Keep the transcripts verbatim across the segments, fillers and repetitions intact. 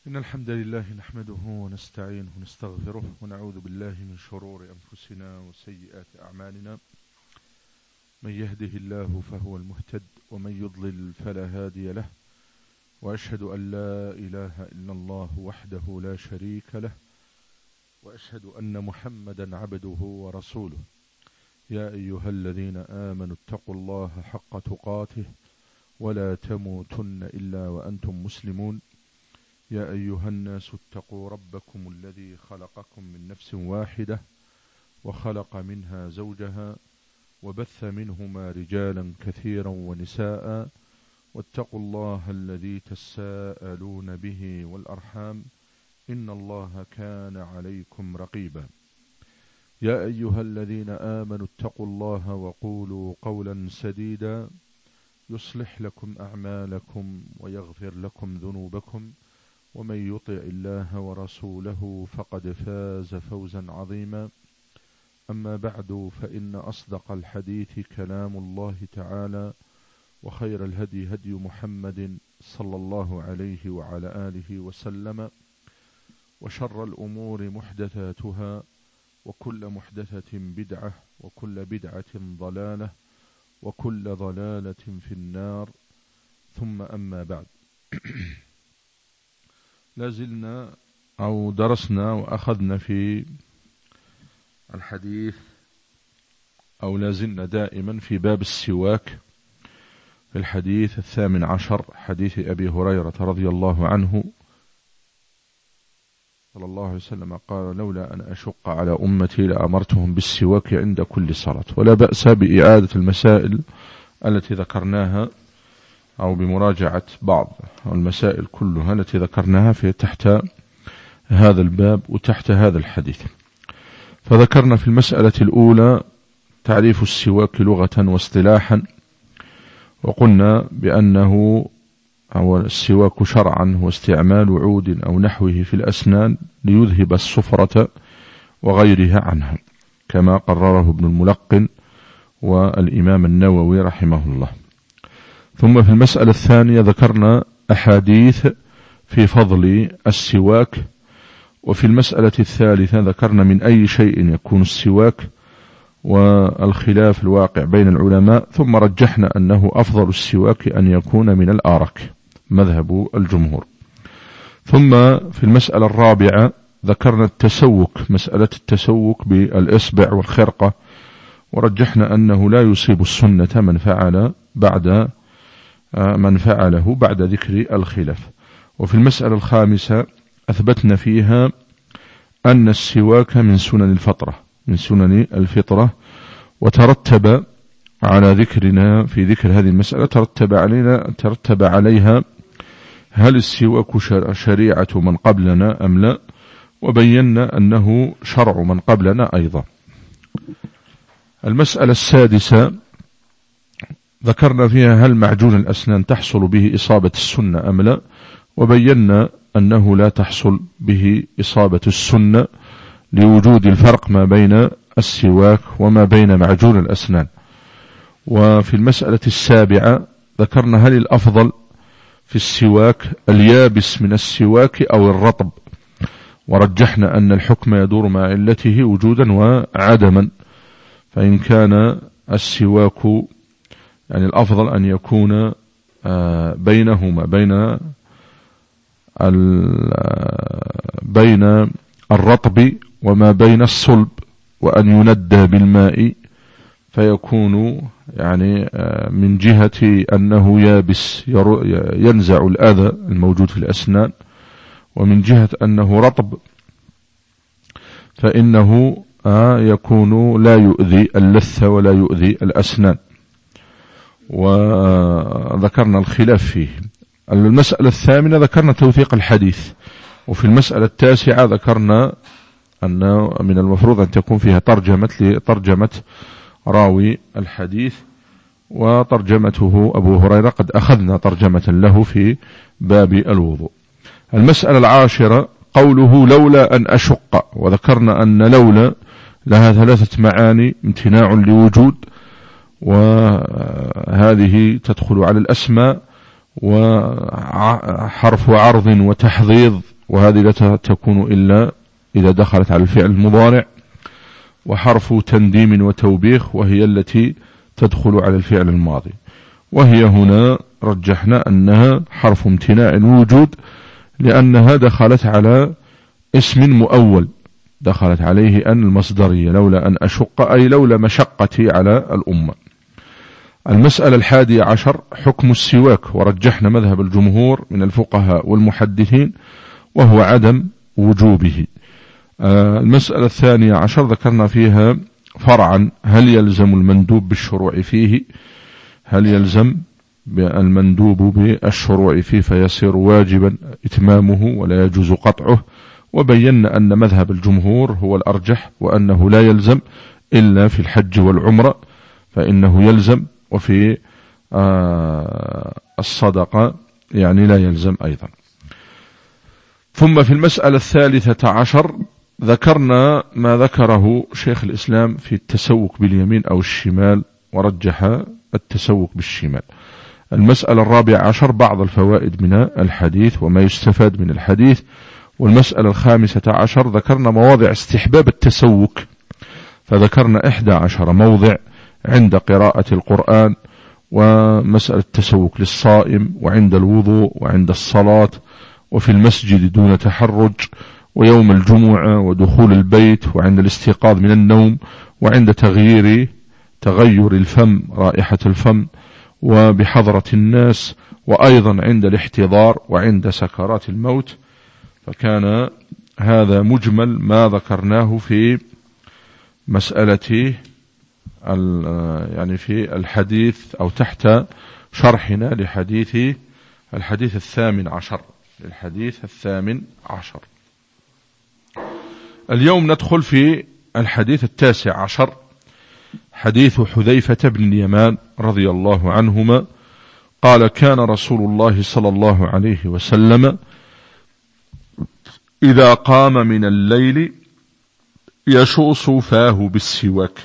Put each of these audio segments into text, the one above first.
إن الحمد لله نحمده ونستعينه ونستغفره ونعوذ بالله من شرور أنفسنا وسيئات أعمالنا. من يهده الله فهو المهتد ومن يضلل فلا هادي له، وأشهد أن لا إله إلا الله وحده لا شريك له، وأشهد أن محمدا عبده ورسوله. يا أيها الذين آمنوا اتقوا الله حق تقاته ولا تموتن إلا وأنتم مسلمون. يا أيها الناس اتقوا ربكم الذي خلقكم من نفس واحدة وخلق منها زوجها وبث منهما رجالا كثيرا ونساء، واتقوا الله الذي تساءلون به والأرحام إن الله كان عليكم رقيبا. يا أيها الذين آمنوا اتقوا الله وقولوا قولا سديدا يصلح لكم أعمالكم ويغفر لكم ذنوبكم، ومن يطع الله ورسوله فقد فاز فوزا عظيما. أما بعد، فإن أصدق الحديث كلام الله تعالى، وخير الهدي هدي محمد صلى الله عليه وعلى آله وسلم، وشر الأمور محدثاتها، وكل محدثة بدعة، وكل بدعة ضلالة، وكل ضلالة في النار. ثم أما بعد، لازلنا أو درسنا وأخذنا في الحديث أو لازلنا دائما في باب السواك، في الحديث الثامن عشر، حديث أبي هريرة رضي الله عنه صلى الله عليه وسلم قال: لولا أن أشق على أمتي لأمرتهم بالسواك عند كل صلاة. ولا بأس بإعادة المسائل التي ذكرناها أو بمراجعة بعض المسائل كلها التي ذكرناها في تحت هذا الباب وتحت هذا الحديث. فذكرنا في المسألة الأولى تعريف السواك لغة واصطلاحا، وقلنا بأنه أو السواك شرعا هو استعمال عود أو نحوه في الأسنان ليذهب الصفرة وغيرها عنها، كما قرره ابن الملقن والإمام النووي رحمه الله. ثم في المسألة الثانية ذكرنا أحاديث في فضل السواك. وفي المسألة الثالثة ذكرنا من أي شيء يكون السواك والخلاف الواقع بين العلماء، ثم رجحنا أنه أفضل السواك أن يكون من الآرك، مذهب الجمهور. ثم في المسألة الرابعة ذكرنا التسوك، مسألة التسوك بالإصبع والخرقة، ورجحنا أنه لا يصيب السنة من فعل بعد من فعله بعد ذكر الخلاف. وفي المسألة الخامسة أثبتنا فيها أن السواك من سنن الفطرة من سنن الفطرة وترتب على ذكرنا في ذكر هذه المسألة ترتب علينا ترتب عليها هل السواك شريعة من قبلنا أم لا، وبينا أنه شرع من قبلنا أيضا. المسألة السادسة ذكرنا فيها هل معجون الأسنان تحصل به إصابة السنة أم لا، وبينا أنه لا تحصل به إصابة السنة لوجود الفرق ما بين السواك وما بين معجون الأسنان. وفي المسألة السابعة ذكرنا هل الأفضل في السواك اليابس من السواك أو الرطب، ورجحنا أن الحكم يدور مع علته وجودا وعدما، فإن كان السواك يعني الأفضل أن يكون بينهما بين بين الرطب وما بين الصلب، وأن يندى بالماء فيكون يعني من جهة أنه يابس ينزع الأذى الموجود في الأسنان، ومن جهة أنه رطب فإنه يكون لا يؤذي اللثة ولا يؤذي الأسنان. وذكرنا الخلاف فيه. المسألة الثامنة ذكرنا توثيق الحديث. وفي المسألة التاسعة ذكرنا أن من المفروض أن تكون فيها ترجمة لترجمة راوي الحديث، وترجمته أبو هريرة قد أخذنا ترجمة له في باب الوضوء. المسألة العاشرة قوله لولا أن أشق، وذكرنا أن لولا لها ثلاثة معاني: امتناع لوجود، وهذه تدخل على الأسماء، وحرف عرض وتحضيض وهذه لا تكون إلا إذا دخلت على الفعل المضارع، وحرف تنديم وتوبيخ، وهي التي تدخل على الفعل الماضي، وهي هنا رجحنا أنها حرف امتناع وجود، لأنها دخلت على اسم مؤول، دخلت عليه أن المصدرية، لولا أن أشق أي لولا مشقتي على الأمة. المسألة الحادية عشر حكم السواك، ورجحنا مذهب الجمهور من الفقهاء والمحدثين وهو عدم وجوبه. المسألة الثانية عشر ذكرنا فيها فرعا هل يلزم المندوب بالشروع فيه، هل يلزم المندوب بالشروع فيه فيصير واجبا إتمامه ولا يجوز قطعه، وبينا أن مذهب الجمهور هو الأرجح، وأنه لا يلزم إلا في الحج والعمرة فإنه يلزم، وفي الصدقة يعني لا يلزم أيضا. ثم في المسألة الثالثة عشر ذكرنا ما ذكره شيخ الإسلام في التسوك باليمين أو الشمال، ورجح التسوك بالشمال. المسألة الرابعة عشر بعض الفوائد من الحديث وما يستفاد من الحديث. والمسألة الخامسة عشر ذكرنا مواضع استحباب التسوك، فذكرنا إحدى عشر موضع عند قراءة القرآن، ومسألة التسوك للصائم، وعند الوضوء، وعند الصلاة، وفي المسجد دون تحرج، ويوم الجمعة، ودخول البيت، وعند الاستيقاظ من النوم، وعند تغيير تغير الفم رائحة الفم، وبحضرة الناس، وأيضا عند الاحتضار، وعند سكرات الموت. فكان هذا مجمل ما ذكرناه في مسألة يعني في الحديث أو تحت شرحنا لحديث الحديث الثامن عشر الحديث الثامن عشر. اليوم ندخل في الحديث التاسع عشر، حديث حذيفة بن اليمان رضي الله عنهما قال كان رسول الله صلى الله عليه وسلم إذا قام من الليل يشوص فاه بالسواك.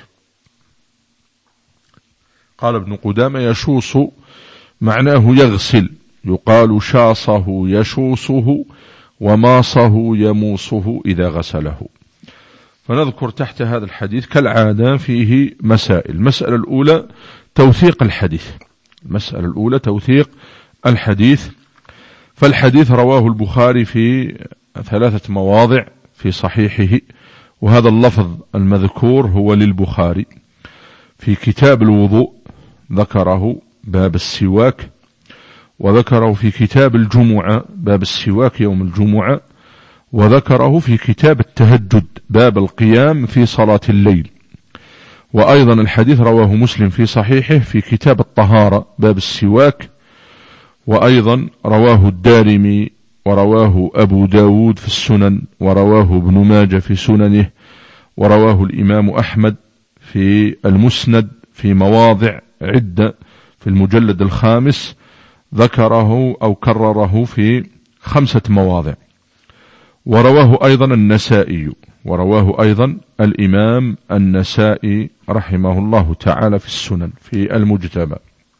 قال ابن قدامة يشوص معناه يغسل، يقال شاصه يشوصه، وماصه يموصه إذا غسله. فنذكر تحت هذا الحديث كالعادة فيه مسائل. المسألة الأولى توثيق الحديث المسألة الأولى توثيق الحديث فالحديث رواه البخاري في ثلاثة مواضع في صحيحه، وهذا اللفظ المذكور هو للبخاري. في كتاب الوضوء ذكره باب السواك، وذكره في كتاب الجمعة باب السواك يوم الجمعة، وذكره في كتاب التهجد باب القيام في صلاة الليل. وأيضا الحديث رواه مسلم في صحيحه في كتاب الطهارة باب السواك، وأيضا رواه الدارمي، ورواه أبو داود في السنن، ورواه ابن ماجه في سننه، ورواه الإمام أحمد في المسند في مواضع عدة في المجلد الخامس، ذكره أو كرره في خمسة مواضع. ورواه أيضا النسائي ورواه أيضا الإمام النسائي رحمه الله تعالى في السنن في المجتبى.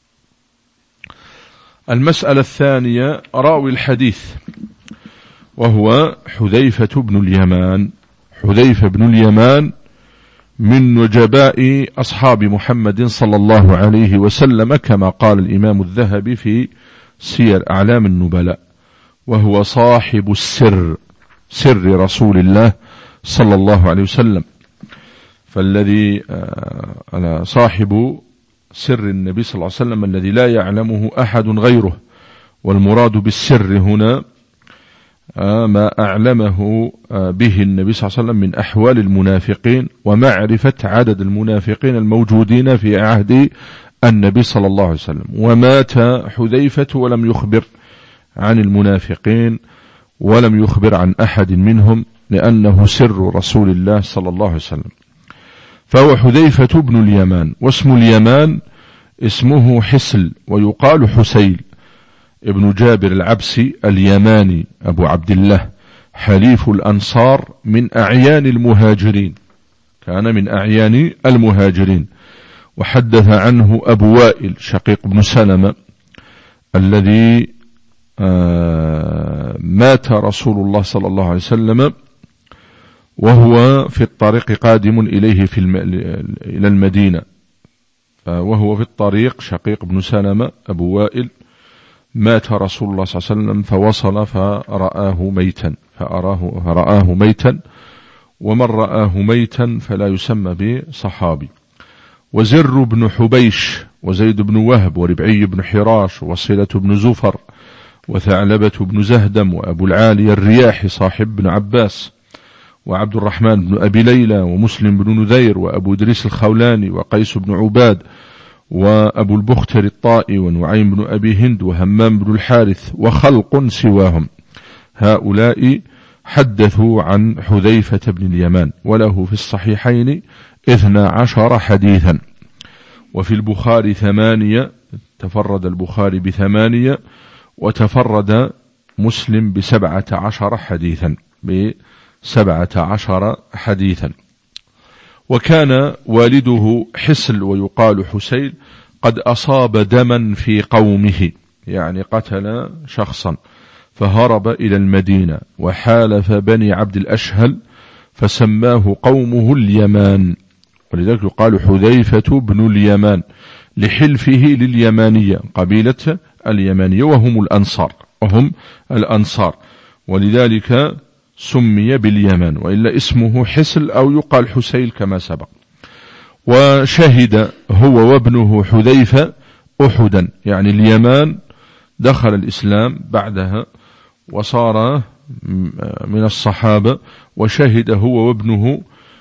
المسألة الثانية راوي الحديث وهو حذيفة بن اليمان. حذيفة بن اليمان من نجباء أصحاب محمد صلى الله عليه وسلم كما قال الإمام الذهبي في سير أعلام النبلاء، وهو صاحب السر سر رسول الله صلى الله عليه وسلم، فالذي أنا صاحب سر النبي صلى الله عليه وسلم الذي لا يعلمه أحد غيره. والمراد بالسر هنا ما أعلمه به النبي صلى الله عليه وسلم من أحوال المنافقين، ومعرفة عدد المنافقين الموجودين في عهد النبي صلى الله عليه وسلم. ومات حذيفة ولم يخبر عن المنافقين ولم يخبر عن أحد منهم، لأنه سر رسول الله صلى الله عليه وسلم. فهو حذيفة بن اليمان، واسم اليمان اسمه حسل، ويقال حسيل ابن جابر العبسي اليماني أبو عبد الله، حليف الأنصار من أعيان المهاجرين، كان من أعيان المهاجرين. وحدث عنه أبو وائل شقيق بن سلمة الذي مات رسول الله صلى الله عليه وسلم وهو في الطريق قادم إليه في الم... إلى المدينة، وهو في الطريق شقيق بن سلمة أبو وائل مات رسول الله صلى الله عليه وسلم فوصل فرآه ميتا فأراه فرآه ميتا، ومن رآه ميتا فلا يسمى بصحابي. وزر بن حبيش وزيد بن وهب وربعي بن حراش وصلة بن زفر وثعلبة بن زهدم وأبو العالي الرياحي صاحب بن عباس وعبد الرحمن بن أبي ليلى ومسلم بن نذير وأبو إدريس الخولاني وقيس بن عباد وأبو البختر الطائي ونعيم بن أبي هند وهمام بن الحارث وخلق سواهم، هؤلاء حدثوا عن حذيفة بن اليمان، وله في الصحيحين اثنا عشر حديثا، وفي البخاري ثمانية، تفرد البخاري بثمانية وتفرد مسلم بسبعة عشر حديثا بسبعة عشر حديثا. وكان والده حسل ويقال حسيل قد أصاب دما في قومه، يعني قتل شخصا فهرب إلى المدينة وحالف بني عبد الأشهل فسماه قومه اليمان، ولذلك يقال حذيفة بن اليمان لحلفه لليمانية قبيلة اليمانية وهم الأنصار وهم الأنصار ولذلك سمي باليمان، وإلا اسمه حسل أو يقال حسيل كما سبق. وشهد هو وابنه حذيفة أحدا، يعني اليمان دخل الإسلام بعدها وصار من الصحابة، وشهد هو وابنه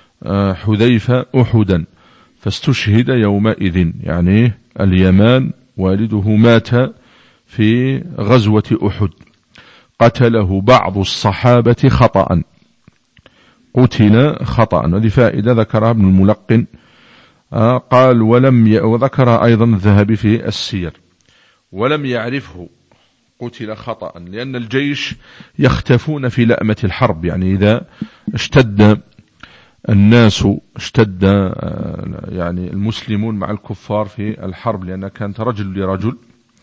حذيفة أحدا فاستشهد يومئذ، يعني اليمان والده مات في غزوة أحد، قتله بعض الصحابة خطأ، قتل خطأ. هذه فائدة ذكرها ابن الملقن قال ولم ي... وذكر أيضا الذهبي في السير ولم يعرفه قتل خطأ، لأن الجيش يختفون في لأمة الحرب، يعني إذا اشتد الناس اشتد يعني المسلمون مع الكفار في الحرب، لأنها كانت رجل لرجل،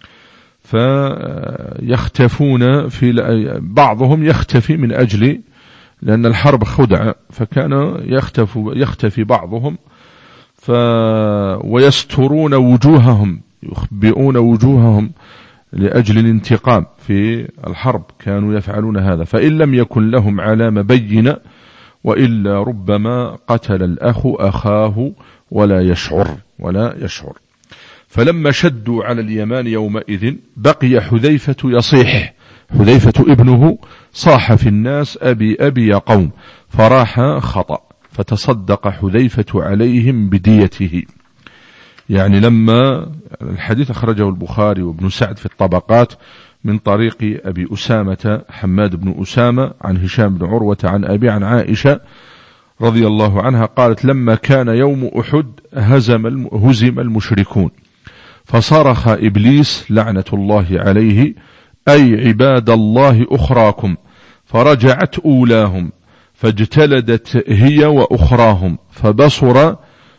فيختفون في بعضهم يختفي من أجل لأن الحرب خدعة، فكان يختفي يختفي بعضهم ف ويسترون وجوههم يخبئون وجوههم لأجل الانتقام في الحرب، كانوا يفعلون هذا، فإن لم يكن لهم علامة بينة وإلا ربما قتل الأخ أخاه ولا يشعر ولا يشعر. فلما شدوا على اليمان يومئذ بقي حذيفة يصيح، حذيفة ابنه صاح في الناس أبي أبي يا قوم، فراح خطأ فتصدق حذيفة عليهم بديته. يعني لما الحديث أخرجه البخاري وابن سعد في الطبقات من طريق أبي أسامة حماد بن أسامة عن هشام بن عروة عن أبي عن عائشة رضي الله عنها قالت لما كان يوم أحد هزم هزم المشركون فصرخ إبليس لعنة الله عليه أي عباد الله أخراكم، فرجعت أولاهم فاجتلدت هي وأخراهم، فبصر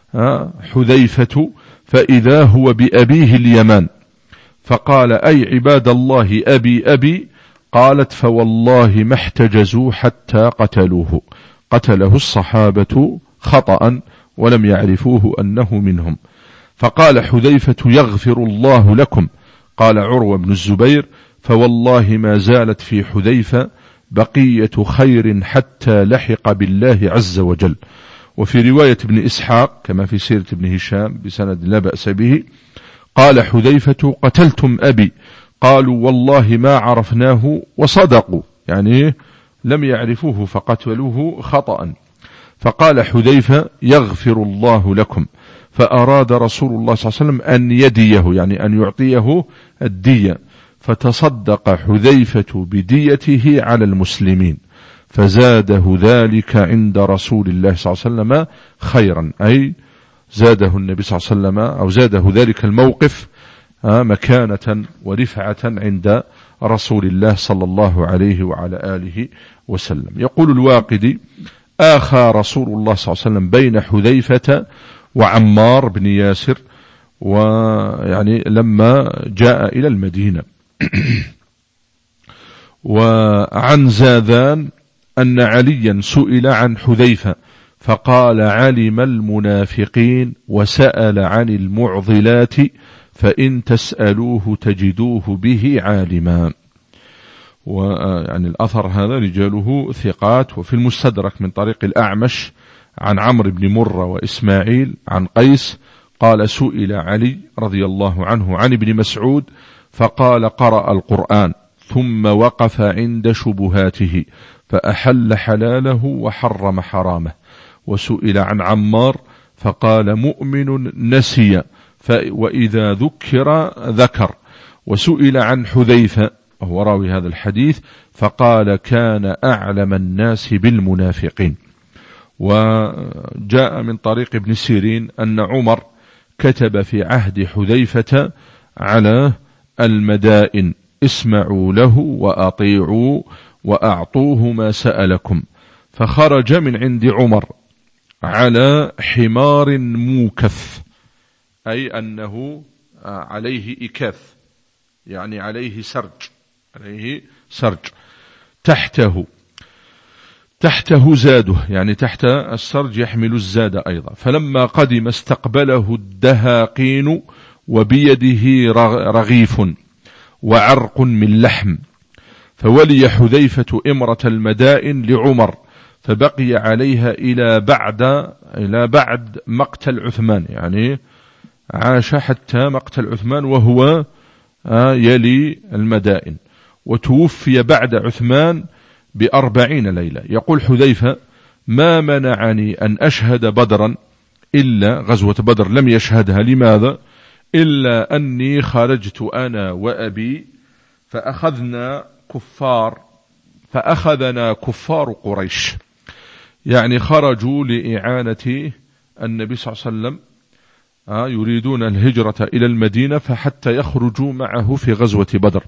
حذيفة فإذا هو بأبيه اليمان، فقال أي عباد الله أبي أبي، قالت فوالله ما احتجزوا حتى قتلوه، قتله الصحابة خطأ ولم يعرفوه أنه منهم. فقال حذيفة يغفر الله لكم، قال عروة بن الزبير فوالله ما زالت في حذيفة بقية خير حتى لحق بالله عز وجل. وفي رواية ابن إسحاق كما في سيرة ابن هشام بسند لا بأس به قال حذيفة قتلتم أبي، قالوا والله ما عرفناه، وصدقوا يعني لم يعرفوه فقتلوه خطأ. فقال حذيفة يغفر الله لكم، فأراد رسول الله صلى الله عليه وسلم أن يديه يعني أن يعطيه الدية، فتصدق حذيفة بديته على المسلمين، فزاده ذلك عند رسول الله صلى الله عليه وسلم خيرا، أي زاده النبي صلى الله عليه وسلم أو زاده ذلك الموقف مكانة ورفعة عند رسول الله صلى الله عليه وعلى آله وسلم. يقول الواقدي آخى رسول الله صلى الله عليه وسلم بين حذيفة وعمار بن ياسر، ويعني لما جاء إلى المدينة وعن زاذان أن عليا سئل عن حذيفة فقال علم المنافقين وسأل عن المعضلات فإن تسألوه تجدوه به عالما. ويعني الأثر هذا رجاله ثقات. وفي المستدرك من طريق الأعمش عن عمرو بن مرة وإسماعيل عن قيس قال سئل علي رضي الله عنه عن ابن مسعود فقال قرأ القرآن ثم وقف عند شبهاته فأحل حلاله وحرم حرامه. وسئل عن عمار فقال مؤمن نسي وإذا ذكر ذكر. وسئل عن حذيفة وهو راوي هذا الحديث فقال كان أعلم الناس بالمنافقين. وجاء من طريق ابن سيرين أن عمر كتب في عهد حذيفة على المدائن اسمعوا له وأطيعوا وأعطوه ما سألكم، فخرج من عند عمر على حمار موكث، أي أنه عليه إكاث يعني عليه سرج، عليه سرج تحته تحته زاده، يعني تحت السرج يحمل الزاد أيضا. فلما قدم استقبله الدهاقين وبيده رغيف وعرق من لحم، فولي حذيفة إمرة المدائن لعمر فبقي عليها إلى بعد إلى بعد مقتل عثمان، يعني عاش حتى مقتل عثمان وهو يلي المدائن، وتوفي بعد عثمان بأربعين ليلة. يقول حذيفة ما منعني أن أشهد بدرا إلا غزوة بدر لم يشهدها، لماذا؟ إلا أني خرجت أنا وأبي فأخذنا كفار فأخذنا كفار قريش، يعني خرجوا لإعانة النبي صلى الله عليه وسلم، يريدون الهجرة إلى المدينة فحتى يخرجوا معه في غزوة بدر.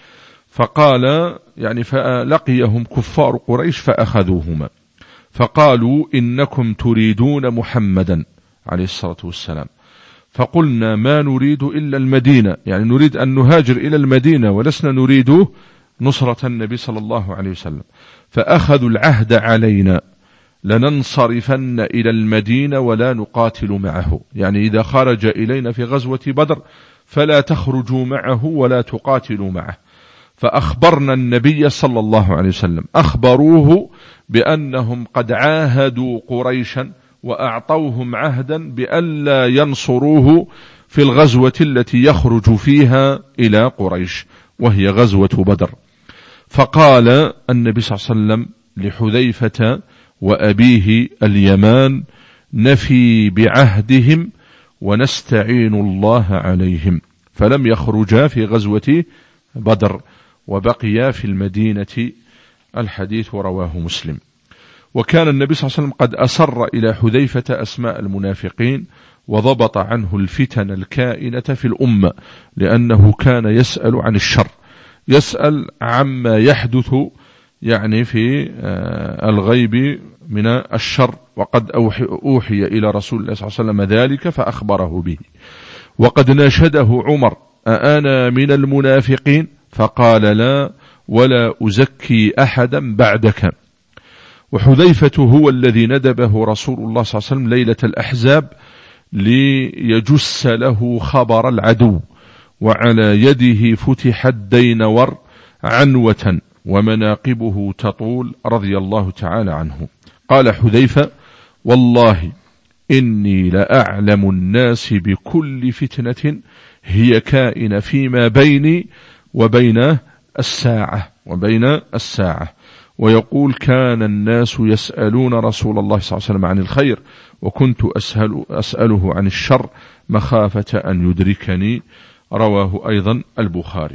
فقال يعني فلقيهم كفار قريش فأخذوهما فقالوا إنكم تريدون محمدا عليه الصلاة والسلام، فقلنا ما نريد إلا المدينة، يعني نريد أن نهاجر إلى المدينة ولسنا نريد نصرة النبي صلى الله عليه وسلم. فأخذوا العهد علينا لننصرفن إلى المدينة ولا نقاتل معه، يعني إذا خرج إلينا في غزوة بدر فلا تخرجوا معه ولا تقاتلوا معه. فأخبرنا النبي صلى الله عليه وسلم، أخبروه بأنهم قد عاهدوا قريشا وأعطوهم عهدا بألا ينصروه في الغزوة التي يخرج فيها إلى قريش وهي غزوة بدر. فقال النبي صلى الله عليه وسلم لحذيفة وأبيه اليمان نفي بعهدهم ونستعين الله عليهم، فلم يخرجا في غزوة بدر وبقيا في المدينة. الحديث رواه مسلم. وكان النبي صلى الله عليه وسلم قد أسر إلى حذيفة أسماء المنافقين وضبط عنه الفتن الكائنة في الأمة، لأنه كان يسأل عن الشر، يسأل عما يحدث يعني في الغيب من الشر، وقد أوحي إلى رسول الله صلى الله عليه وسلم ذلك فأخبره به. وقد ناشده عمر أأنا من المنافقين؟ فقال لا ولا أزكي أحدا بعدك. وحذيفة هو الذي ندبه رسول الله صلى الله عليه وسلم ليلة الأحزاب ليجس له خبر العدو، وعلى يده فتحت دينور عنوة ومناقبه تطول رضي الله تعالى عنه. قال حذيفة والله إني لأعلم الناس بكل فتنة هي كائنة فيما بيني وبين الساعة وبين الساعة. ويقول كان الناس يسألون رسول الله صلى الله عليه وسلم عن الخير وكنت أسأل أسأله عن الشر مخافة أن يدركني. رواه أيضا البخاري.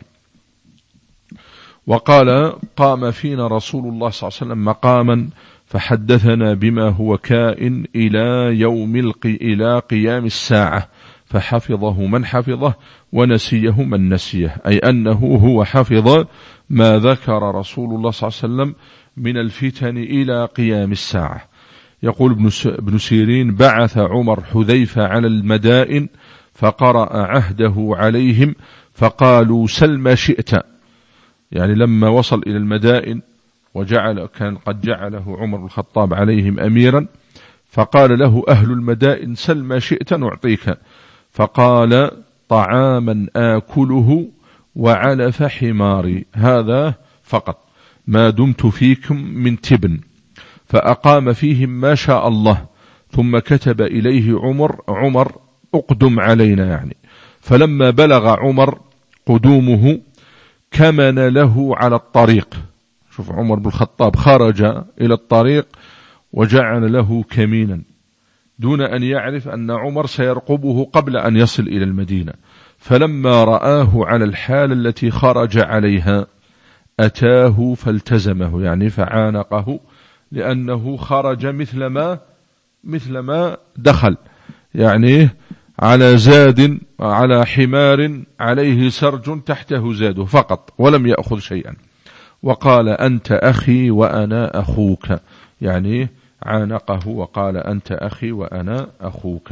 وقال قام فينا رسول الله صلى الله عليه وسلم مقاما فحدثنا بما هو كائن إلى يوم القي إلى قيام الساعة، فحفظه من حفظه ونسيه من نسيه، أي أنه هو حفظ ما ذكر رسول الله صلى الله عليه وسلم من الفتن إلى قيام الساعة. يقول ابن سيرين بعث عمر حذيفة على المدائن فقرأ عهده عليهم فقالوا سل ما شئت، يعني لما وصل إلى المدائن وجعل كان قد جعله عمر بن الخطاب عليهم أميرا، فقال له أهل المدائن سل ما شئت نعطيك، فقال طعاما آكله وعلف حماري، هذا فقط ما دمت فيكم من تبن. فأقام فيهم ما شاء الله، ثم كتب إليه عمر عمر أقدم علينا يعني. فلما بلغ عمر قدومه كمن له على الطريق. شوف عمر بن الخطاب خرج إلى الطريق وجعل له كمينا دون أن يعرف أن عمر سيرقبه قبل أن يصل إلى المدينة. فلما رآه على الحال التي خرج عليها أتاه فالتزمه، يعني فعانقه، لأنه خرج مثل ما مثل ما دخل، يعني على زاد على حمار عليه سرج تحته زاده فقط، ولم يأخذ شيئا. وقال أنت أخي وأنا أخوك، يعني عانقه وقال أنت أخي وأنا أخوك.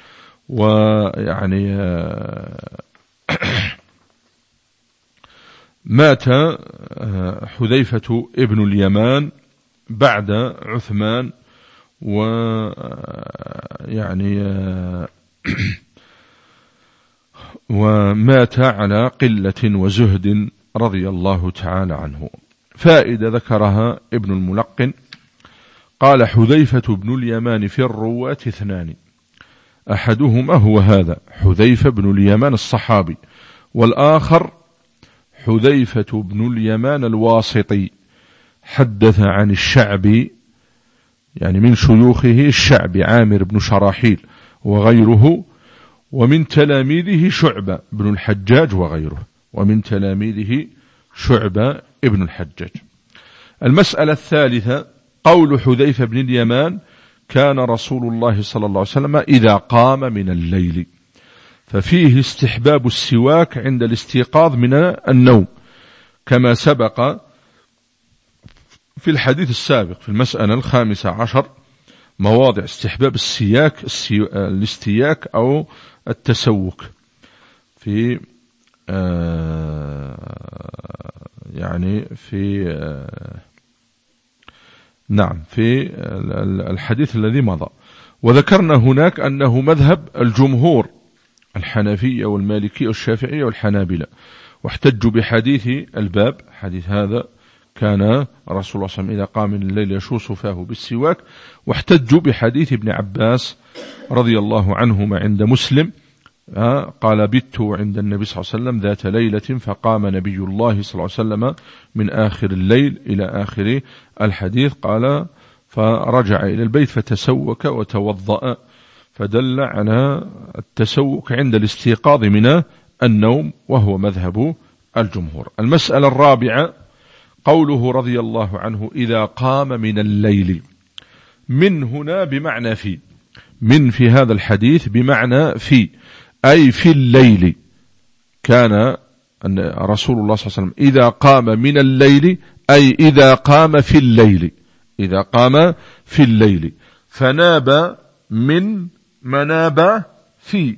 ويعني مات حذيفة ابن اليمان بعد عثمان، ويعني ومات على قلة وزهد رضي الله تعالى عنه. فائدة ذكرها ابن الملقن قال حذيفة بن اليمان في الرواة اثنان، أحدهما هو هذا حذيفة بن اليمان الصحابي، والآخر حذيفة بن اليمان الواسطي، حدث عن الشعبي يعني من شيوخه الشعبي عامر بن شراحيل وغيره، ومن تلاميذه شعبة بن الحجاج وغيره، ومن تلاميذه شعبة ابن الحجاج. المسألة الثالثة قول حذيفة بن اليمان كان رسول الله صلى الله عليه وسلم إذا قام من الليل، ففيه استحباب السواك عند الاستيقاظ من النوم، كما سبق في الحديث السابق في المسألة الخامسة عشر مواضع استحباب السياك الاستياك أو التسوك في آه يعني في آه نعم في الحديث الذي مضى. وذكرنا هناك أنه مذهب الجمهور الحنفية والمالكية والشافعية والحنابلة، واحتجوا بحديث الباب، حديث هذا كان رسول الله صلى الله عليه وسلم إذا قام من الليل يشوص فاه بالسواك، واحتجوا بحديث ابن عباس رضي الله عنهما عند مسلم قال بت عند النبي صلى الله عليه وسلم ذات ليلة فقام نبي الله صلى الله عليه وسلم من آخر الليل إلى آخر الحديث، قال فرجع إلى البيت فتسوك وتوضأ، فدل على التسوك عند الاستيقاظ من النوم، وهو مذهب الجمهور. المسألة الرابعة قوله رضي الله عنه إذا قام من الليل، من هنا بمعنى في، من في هذا الحديث بمعنى في، أي في الليل، كان أن رسول الله صلى الله عليه وسلم إذا قام من الليل أي إذا قام في الليل، إذا قام في الليل، فناب من مناب في،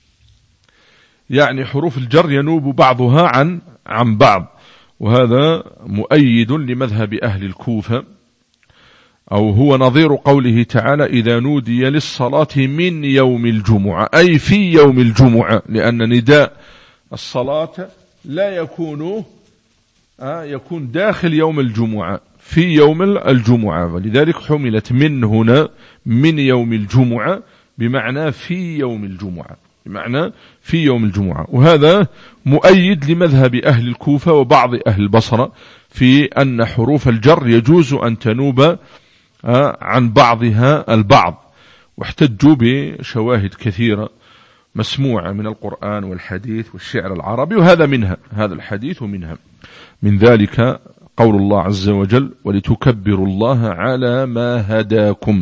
يعني حروف الجر ينوب بعضها عن عن بعض، وهذا مؤيد لمذهب أهل الكوفة، أو هو نظير قوله تعالى إذا نودي للصلاة من يوم الجمعة، أي في يوم الجمعة، لأن نداء الصلاة لا يكون آه يكون داخل يوم الجمعة، في يوم الجمعة، ولذلك حملت من هنا من يوم الجمعة بمعنى في يوم الجمعة، بمعنى في يوم الجمعة. وهذا مؤيد لمذهب أهل الكوفة وبعض أهل البصرة في أن حروف الجر يجوز أن تنوب عن بعضها البعض، واحتجوا بشواهد كثيرة مسموعة من القرآن والحديث والشعر العربي، وهذا منها، هذا الحديث منها. من ذلك قول الله عز وجل ولتكبروا الله على ما هداكم،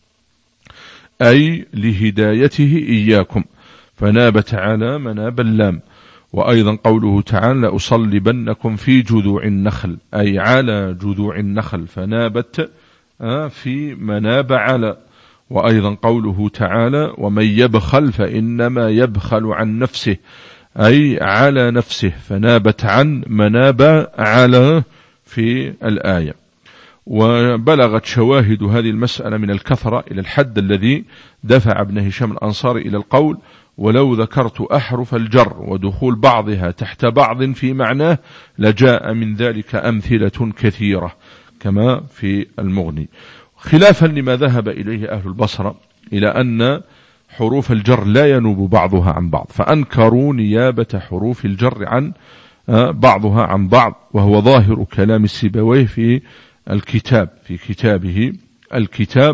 أي لهدايته إياكم، فنابت على مناب اللام. وأيضا قوله تعالى لأصلبنكم في جذوع النخل، أي على جذوع النخل، فنابت في مناب على. وأيضا قوله تعالى ومن يبخل فإنما يبخل عن نفسه، أي على نفسه، فنابت عن مناب على في الآية. وبلغت شواهد هذه المسألة من الكثرة إلى الحد الذي دفع ابن هشام الأنصاري إلى القول: ولو ذكرت أحرف الجر ودخول بعضها تحت بعض في معناه لجاء من ذلك أمثلة كثيرة كما في المغني، خلافا لما ذهب إليه أهل البصرة إلى أن حروف الجر لا ينوب بعضها عن بعض، فأنكروا نيابة حروف الجر عن بعضها عن بعض، وهو ظاهر كلام السيبويه في الكتاب في كتابه الكتاب.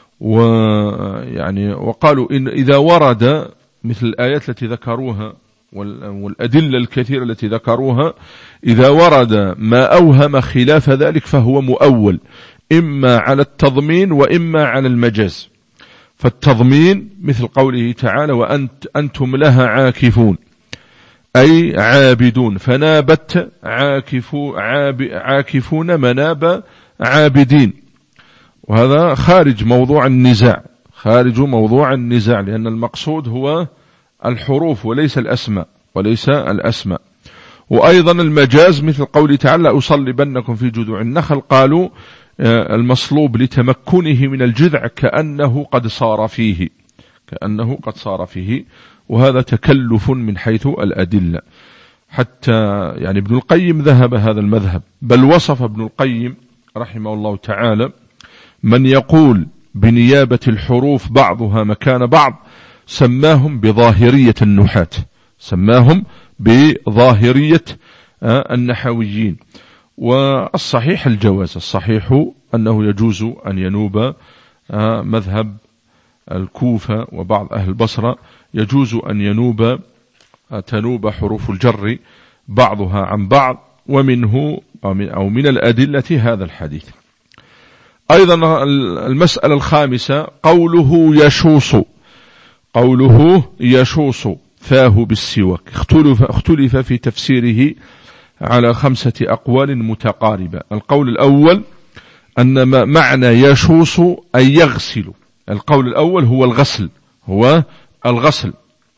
ويعني وقالوا إن إذا ورد مثل الآيات التي ذكروها والأدلة الكثيرة التي ذكروها، إذا ورد ما أوهم خلاف ذلك فهو مؤول، إما على التضمين وإما على المجاز. فالتضمين مثل قوله تعالى: وأنت أنتم لها عاكفون، أي عابدون، فنابت عاكفو عاب عاكفون مناب عابدين، وهذا خارج موضوع النزاع خارج موضوع النزاع لأن المقصود هو الحروف وليس الأسماء وليس الأسماء. وأيضا المجاز مثل قوله تعالى: أصلبنكم في جذوع النخل، قالوا المصلوب لتمكنه من الجذع كأنه قد صار فيه كأنه قد صار فيه وهذا تكلف من حيث الأدلة. حتى يعني ابن القيم ذهب هذا المذهب، بل وصف ابن القيم رحمه الله تعالى من يقول بنيابة الحروف بعضها مكان بعض، سماهم بظاهرية النحاة سماهم بظاهرية النحويين. والصحيح الجواز، الصحيح أنه يجوز أن ينوب مذهب الكوفة وبعض أهل البصرة، يجوز أن ينوب تنوب حروف الجر بعضها عن بعض، ومنه أو من الأدلة هذا الحديث. أيضا المسألة الخامسة قوله يشوص قوله يشوص فاه بالسواك، اختلف, اختلف في تفسيره على خمسة أقوال متقاربة. القول الأول أن معنى يشوص أي يغسل، القول الأول هو الغسل هو الغسل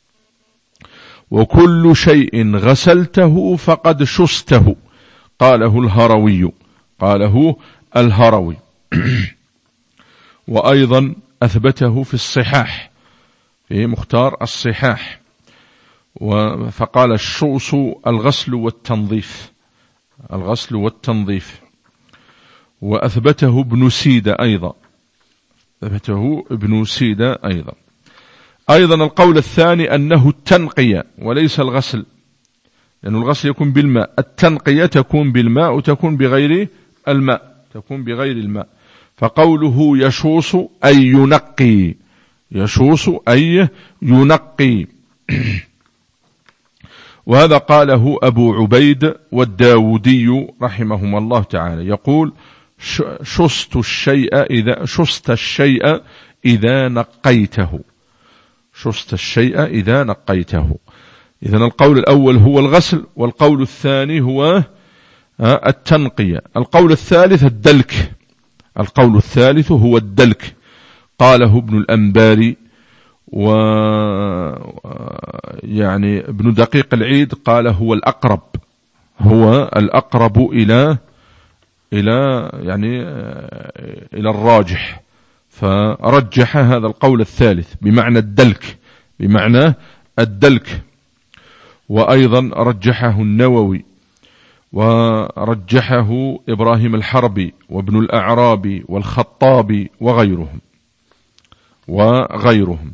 وكل شيء غسلته فقد شسته، قاله الهروي قاله الهروي وأيضا أثبته في الصحاح في مختار الصحاح، فقال الشوص الغسل والتنظيف الغسل والتنظيف وأثبته ابن سيدة أيضا أثبته ابن سيدة أيضا. أيضا القول الثاني أنه التنقية وليس الغسل، لأن الغسل يكون بالماء، التنقية تكون بالماء وتكون بغير الماء تكون بغير الماء. فقوله يشوص أي ينقي يشوص أي ينقي وهذا قاله أبو عبيد والداودي رحمهما الله تعالى، يقول شست الشيء إذا شست الشيء إذا نقيته شست الشيء إذا نقيته. إذن القول الأول هو الغسل، والقول الثاني هو التنقية. القول الثالث الدلك القول الثالث هو الدلك، قاله ابن الأنباري و يعني ابن دقيق العيد قال هو الأقرب هو الأقرب إلى إلى يعني إلى الراجح، فرجح هذا القول الثالث بمعنى الدلك بمعنى الدلك. وأيضا رجحه النووي ورجحه إبراهيم الحربي وابن الأعرابي والخطابي وغيرهم وغيرهم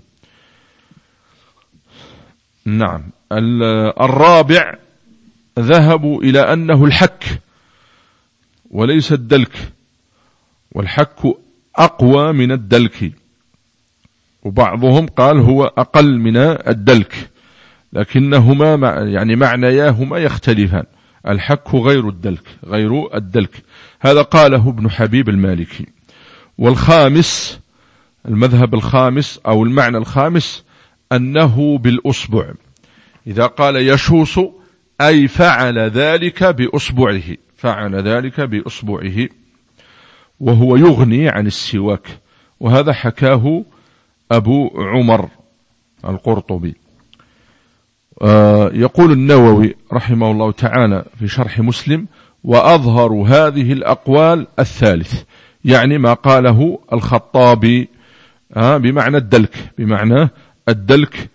نعم. الرابع ذهبوا إلى أنه الحك وليس الدلك، والحك أقوى من الدلك، وبعضهم قال هو أقل من الدلك، لكنهما يعني معنياهما يختلفان، الحك غير الدلك غير الدلك هذا قاله ابن حبيب المالكي. والخامس المذهب الخامس أو المعنى الخامس أنه بالأصبع، إذا قال يشوص أي فعل ذلك بأصبعه فعل ذلك بأصبعه وهو يغني عن السواك، وهذا حكاه أبو عمر القرطبي. آه يقول النووي رحمه الله تعالى في شرح مسلم: وأظهر هذه الأقوال الثالث، يعني ما قاله الخطابي آه بمعنى الدلك، بمعنى الدلك،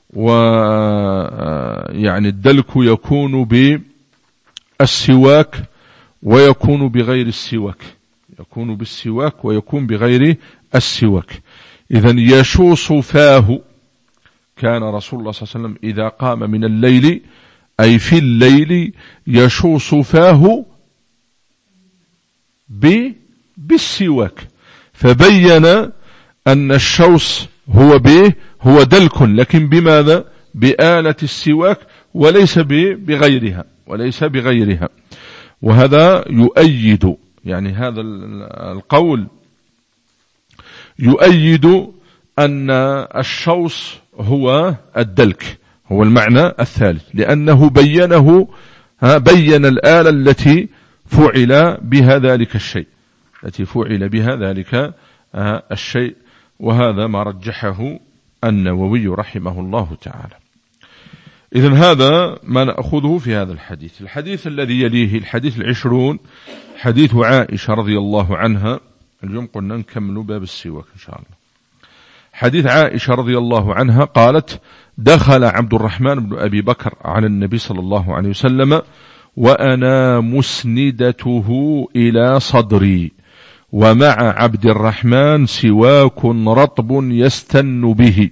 ويعني الدلك يكون بالسواك ويكون بغير السواك، يكون بالسواك ويكون بغير السواك. إذن يشوص فاه، كان رسول الله صلى الله عليه وسلم إذا قام من الليل أي في الليل يشوص فاه بالسواك، فبين أن الشوص هو به هو دلك، لكن بماذا؟ بآلة السواك وليس بغيرها، وليس بغيرها. وهذا يؤيد، يعني هذا القول يؤيد أن الشوص هو الدلك، هو المعنى الثالث، لأنه بينه بين الآلة التي فعل بها ذلك الشيء، التي فعل بها ذلك الشيء. وهذا ما رجحه النووي رحمه الله تعالى. إذن هذا ما نأخذه في هذا الحديث. الحديث الذي يليه الحديث العشرون حديث عائشة رضي الله عنها. اليوم قلنا نكمل باب السواك إن شاء الله. حديث عائشة رضي الله عنها قالت: دخل عبد الرحمن بن أبي بكر على النبي صلى الله عليه وسلم وأنا مسندته إلى صدري، ومع عبد الرحمن سواك رطب يستن به،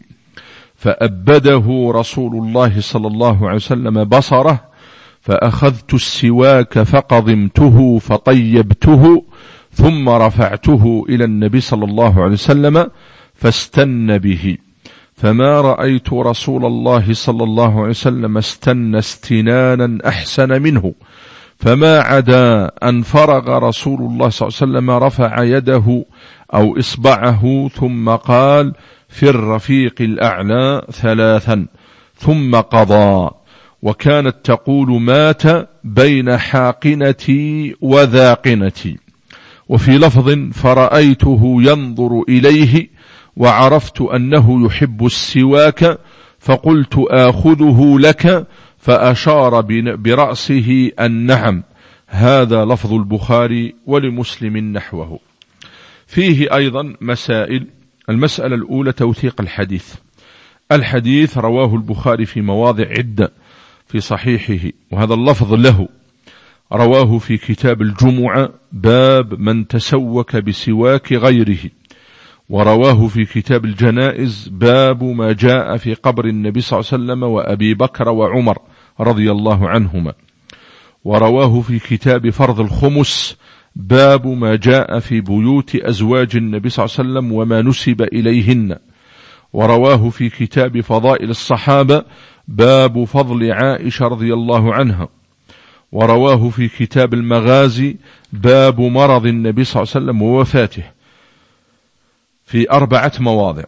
فأبده رسول الله صلى الله عليه وسلم بصره، فأخذت السواك فقضمته فطيبته، ثم رفعته إلى النبي صلى الله عليه وسلم فاستن به، فما رأيت رسول الله صلى الله عليه وسلم استن استنانا أحسن منه، فما عدا أن فرغ رسول الله صلى الله عليه وسلم رفع يده أو إصبعه ثم قال: في الرفيق الأعلى ثلاثا، ثم قضى. وكانت تقول: مات بين حاقنتي وذاقنتي. وفي لفظ: فرأيته ينظر إليه وعرفت أنه يحب السواك، فقلت: آخذه لك؟ فأشار برأسه النعم. هذا لفظ البخاري، ولمسلم نحوه. فيه أيضا مسائل. المسألة الأولى توثيق الحديث. الحديث رواه البخاري في مواضع عدة في صحيحه، وهذا اللفظ له. رواه في كتاب الجمعة باب من تسوك بسواك غيره، ورواه في كتاب الجنائز باب ما جاء في قبر النبي صلى الله عليه وسلم وأبي بكر وعمر رضي الله عنهما، ورواه في كتاب فرض الخمس باب ما جاء في بيوت أزواج النبي صلى الله عليه وسلم وما نسب إليهن، ورواه في كتاب فضائل الصحابة باب فضل عائشة رضي الله عنها، ورواه في كتاب المغازي باب مرض النبي صلى الله عليه وسلم ووفاته في أربعة مواضع،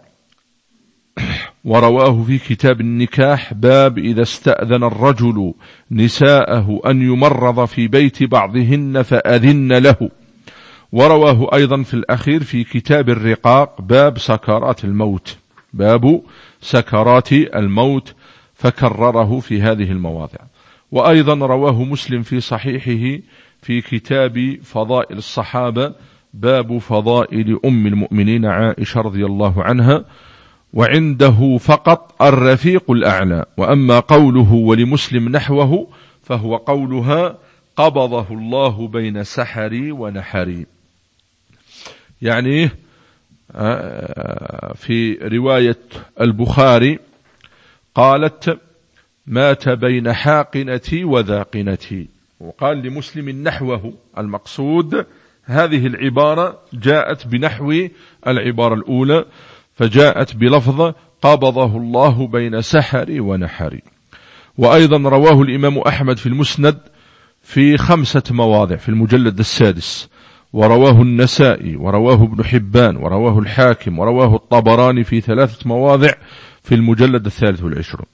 ورواه في كتاب النكاح باب إذا استأذن الرجل نساءه أن يمرض في بيت بعضهن فأذن له، ورواه أيضا في الأخير في كتاب الرقاق باب سكرات الموت، باب سكرات الموت، فكرره في هذه المواضع. وأيضا رواه مسلم في صحيحه في كتاب فضائل الصحابة باب فضائل أم المؤمنين عائشة رضي الله عنها، وعنده فقط الرفيق الأعلى. وأما قوله ولمسلم نحوه فهو قولها: قبضه الله بين سحري ونحري. يعني في رواية البخاري قالت: مات بين حاقنتي وذاقنتي، وقال لمسلم نحوه. المقصود هذه العبارة جاءت بنحو العبارة الأولى، فجاءت بلفظ قبضه الله بين سحري ونحري. وأيضا رواه الإمام أحمد في المسند في خمسة مواضع في المجلد السادس، ورواه النسائي، ورواه ابن حبان، ورواه الحاكم، ورواه الطبراني في ثلاثة مواضع في المجلد الثالث والعشرون.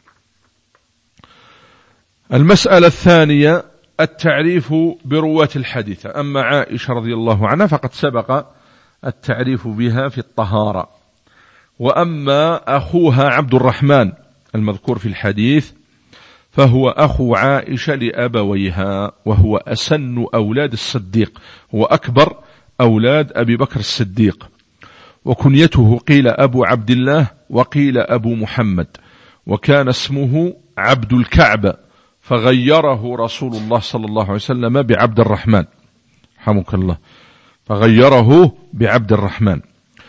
المسألة الثانية التعريف برواة الحديث. أما عائشة رضي الله عنها فقد سبق التعريف بها في الطهارة، وأما أخوها عبد الرحمن المذكور في الحديث فهو أخو عائشة لأبويها، وهو أسن أولاد الصديق، هو أكبر أولاد أبي بكر الصديق. وكنيته قيل أبو عبد الله وقيل أبو محمد، وكان اسمه عبد الكعبة، فغيره رسول الله صلى الله عليه وسلم بعبد الرحمن، رحمك الله، فغيره بعبد الرحمن.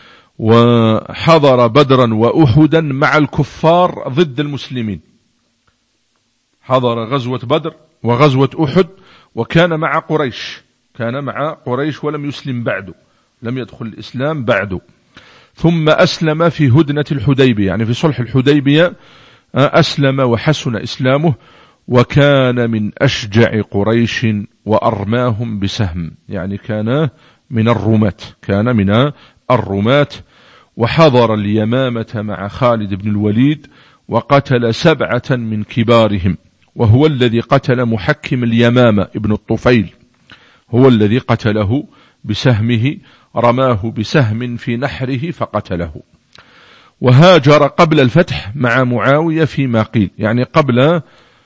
وحضر بدرا وأحدا مع الكفار ضد المسلمين، حضر غزوة بدر وغزوة أحد، وكان مع قريش، كان مع قريش ولم يسلم بعده، لم يدخل الإسلام بعده. ثم أسلم في هدنة الحديبية، يعني في صلح الحديبية أسلم وحسن إسلامه، وكان من أشجع قريش وأرماهم بسهم، يعني كان من الرماة، كان من الرماة. وحضر اليمامة مع خالد بن الوليد وقتل سبعة من كبارهم، وهو الذي قتل محكم اليمامة ابن الطفيل، هو الذي قتله بسهمه، رماه بسهم في نحره فقتله. وهاجر قبل الفتح مع معاوية فيما قيل، يعني قبل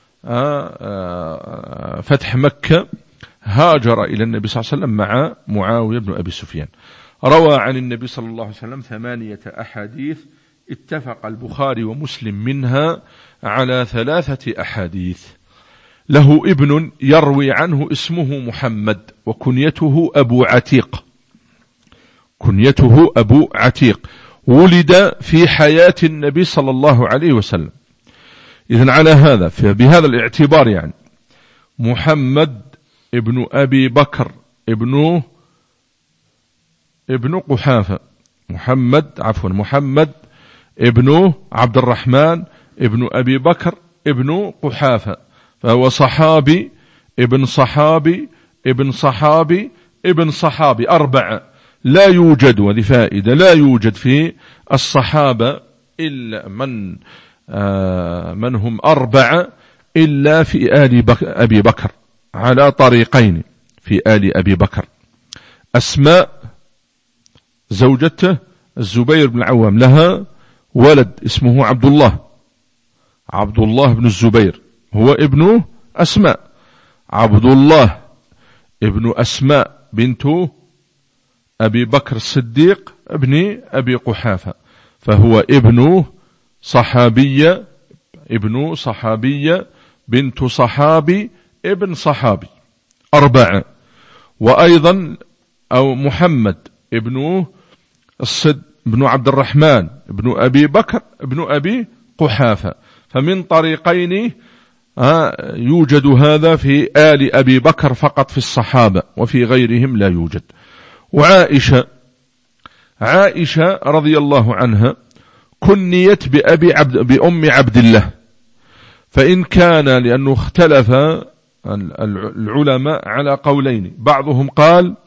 فتح مكة هاجر إلى النبي صلى الله عليه وسلم مع معاوية بن أبي سفيان. روى عن النبي صلى الله عليه وسلم ثمانية أحاديث، اتفق البخاري ومسلم منها على ثلاثة أحاديث. له ابن يروي عنه اسمه محمد، وكنيته أبو عتيق، كنيته أبو عتيق، ولد في حياة النبي صلى الله عليه وسلم. إذن على هذا، بهذا الاعتبار يعني محمد ابن أبي بكر ابن ابن قحافة، محمد عفوا محمد ابن عبد الرحمن ابن أبي بكر ابن قحافة، فهو صحابي ابن صحابي ابن صحابي ابن صحابي، أربعة. لا يوجد، وذي فائدة، لا يوجد في الصحابة إلا من آه من هم أربعة إلا في آل بك أبي بكر، على طريقين في آل أبي بكر. أسماء زوجته الزبير بن العوام، لها ولد اسمه عبد الله، عبد الله بن الزبير هو ابن أسماء، عبد الله ابن أسماء بنت أبي بكر الصديق ابن أبي قحافة، فهو ابن صحابية، ابن صحابية بنت صحابي ابن صحابي، أربعة. وأيضا أو محمد ابن الصد ابن عبد الرحمن ابن أبي بكر ابن أبي قحافة، فمن طريقين يوجد هذا في آل أبي بكر فقط في الصحابة، وفي غيرهم لا يوجد. وعائشة، عائشة رضي الله عنها كنيت بأبي عبد بأم عبد الله، فإن كان لأنه اختلف العلماء على قولين، بعضهم قال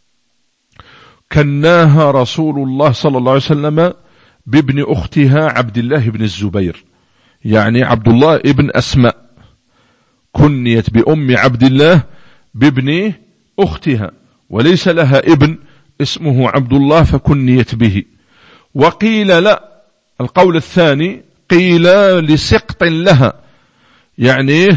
كناها رسول الله صلى الله عليه وسلم بابن أختها عبد الله بن الزبير، يعني عبد الله ابن أسماء، كنيت بأم عبد الله بابن أختها، وليس لها ابن اسمه عبد الله فكنيت به. وقيل لا، القول الثاني قيل لسقط لها، يعني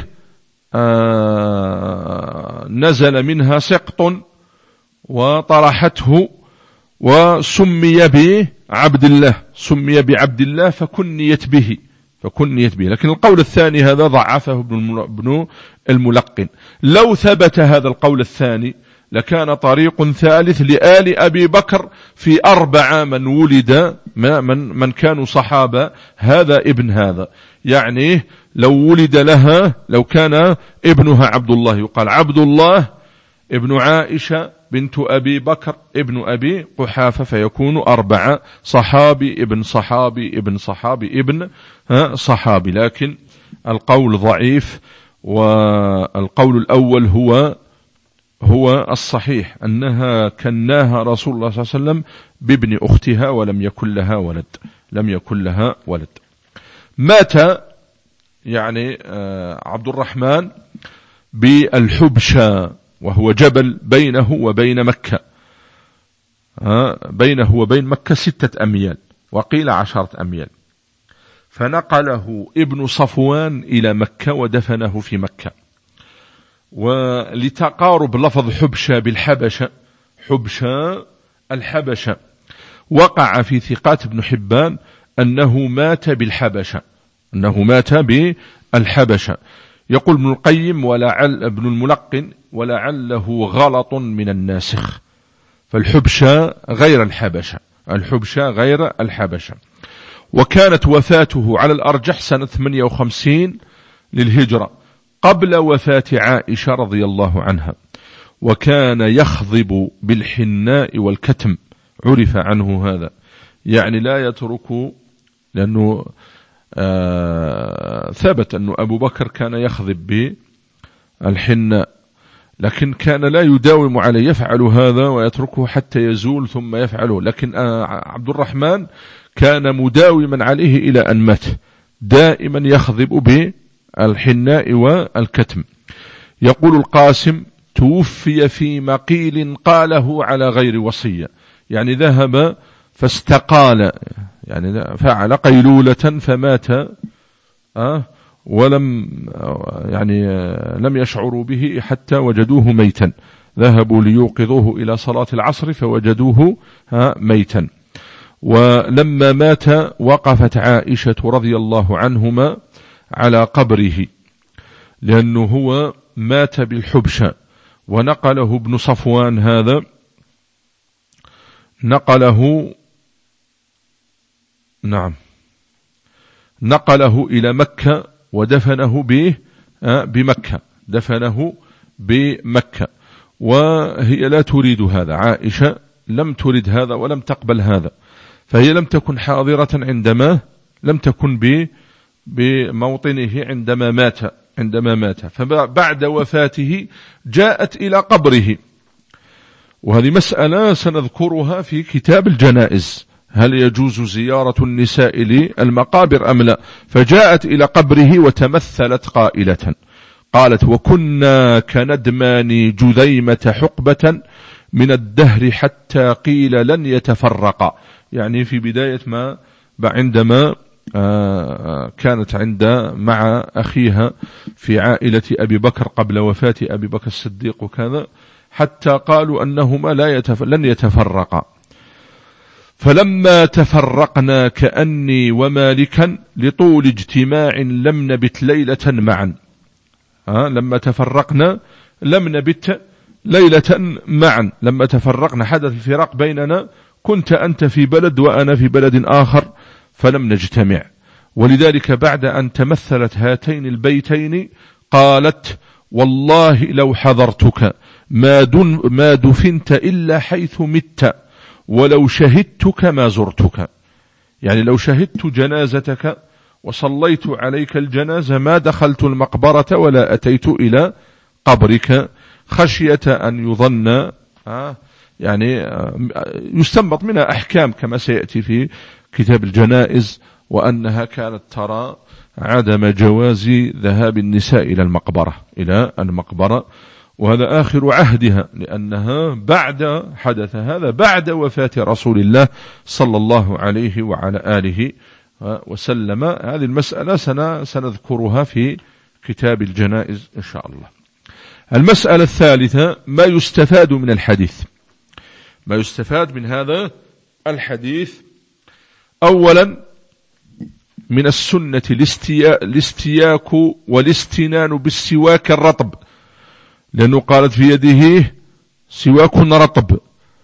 آه نزل منها سقط وطرحته وسمي بعبد الله، سمي بعبد الله فكنيت به، فكنيت به. لكن القول الثاني هذا ضعفه ابن الملقن. لو ثبت هذا القول الثاني لكان طريق ثالث لآل أبي بكر في أربعة من ولد من, من كانوا صحابة، هذا ابن هذا، يعني لو ولد لها، لو كان ابنها عبد الله يقال عبد الله ابن عائشة بنت أبي بكر ابن أبي قحافة، فيكون أربعة، صحابي ابن صحابي ابن صحابي ابن صحابي. لكن القول ضعيف، والقول الأول هو هو الصحيح، أنها كناها رسول الله صلى الله عليه وسلم بابن أختها ولم يكن لها ولد، لم يكن لها ولد. مات يعني عبد الرحمن بالحبشة، وهو جبل بينه وبين مكة، بينه وبين مكة ستة أميال، وقيل عشرة أميال. فنقله ابن صفوان إلى مكة ودفنه في مكة. ولتقارب لفظ حبشة بالحبشة، حبشة الحبشة، وقع في ثقات ابن حبان أنه مات بالحبشة، أنه مات بالحبشة. يقول ابن القيم ولعل ابن الملقن ولعله غلط من الناسخ، فالحبشة غير الحبشة، الحبشة غير الحبشة. وكانت وفاته على الأرجح سنة ثمانية وخمسين للهجرة قبل وفاة عائشة رضي الله عنها. وكان يخضب بالحناء والكتم، عرف عنه هذا، يعني لا يترك، لأنه آه ثبت أن أبو بكر كان يخضب بالحناء، لكن كان لا يداوم عليه، يفعل هذا ويتركه حتى يزول ثم يفعله. لكن آه عبد الرحمن كان مداوما عليه إلى أن مات، دائما يخضب بالحناء والكتم. يقول القاسم توفي في مقيل قاله على غير وصية، يعني ذهب فاستقال، يعني فعل قيلولة فمات أه ولم يعني لم يشعروا به حتى وجدوه ميتا، ذهبوا ليوقظوه إلى صلاة العصر فوجدوه ميتا. ولما مات وقفت عائشة رضي الله عنهما على قبره، لأنه هو مات بالحبشة. ونقله ابن صفوان هذا، نقله نعم نقله إلى مكة ودفنه به بمكة، دفنه بمكة. وهي لا تريد هذا، عائشة لم تريد هذا ولم تقبل هذا، فهي لم تكن حاضرة عندما لم تكن بموطنه عندما مات عندما مات فبعد وفاته جاءت إلى قبره. وهذه مسألة سنذكرها في كتاب الجنائز، هل يجوز زيارة النساء للمقابر أم لا؟ فجاءت إلى قبره وتمثلت قائلة، قالت: وكنا كندمان جذيمة حقبة من الدهر حتى قيل لن يتفرقا، يعني في بداية ما عندما كانت عند مع أخيها في عائلة أبي بكر قبل وفاة أبي بكر الصديق وكذا، حتى قالوا أنهما لا يتف... لن يتفرقا. فلما تفرقنا كأني ومالكا لطول اجتماع لم نبت ليلة معا. ها لما تفرقنا لم نبت ليلة معا، لما تفرقنا حدث الفراق بيننا، كنت أنت في بلد وأنا في بلد آخر فلم نجتمع. ولذلك بعد أن تمثلت هاتين البيتين قالت: والله لو حضرتك ما, دن ما دفنت إلا حيث مت، ولو شهدتك ما زرتك. يعني لو شهدت جنازتك وصليت عليك الجنازة ما دخلت المقبرة ولا أتيت إلى قبرك، خشية أن يظن آه يعني يستنبط منها أحكام كما سيأتي في كتاب الجنائز، وأنها كانت ترى عدم جواز ذهاب النساء إلى المقبرة إلى المقبرة وهذا آخر عهدها، لأنها بعد حدث هذا بعد وفاة رسول الله صلى الله عليه وعلى آله وسلم. هذه المسألة سنذكرها في كتاب الجنائز إن شاء الله. المسألة الثالثة: ما يستفاد من الحديث. ما يستفاد من هذا الحديث: أولا من السنة الاستياك والاستنان بالسواك الرطب، لأنه قالت في يده سواك رطب.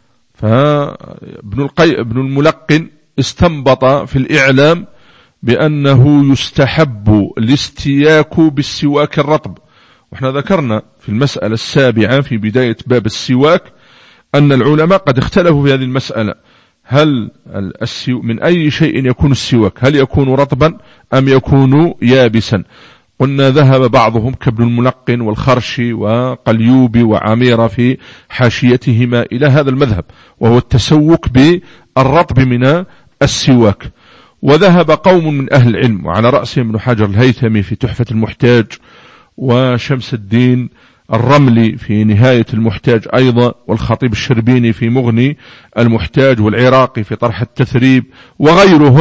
فابن القي... ابن الملقن استنبط في الإعلام بأنه يستحب الاستياك بالسواك الرطب. وإحنا ذكرنا في المسألة السابعة في بداية باب السواك أن العلماء قد اختلفوا في هذه المسألة، هل السو... من أي شيء يكون السواك، هل يكون رطبا أم يكون يابسا؟ قلنا ذهب بعضهم كابن الملقن والخرشي وقليوبي وعميرة في حاشيتهما إلى هذا المذهب، وهو التسوك بالرطب من السواك. وذهب قوم من أهل العلم وعلى رأسهم ابن حجر الهيثمي في تحفة المحتاج، وشمس الدين الرملي في نهاية المحتاج أيضا، والخطيب الشربيني في مغني المحتاج، والعراقي في طرح التثريب، وغيرهم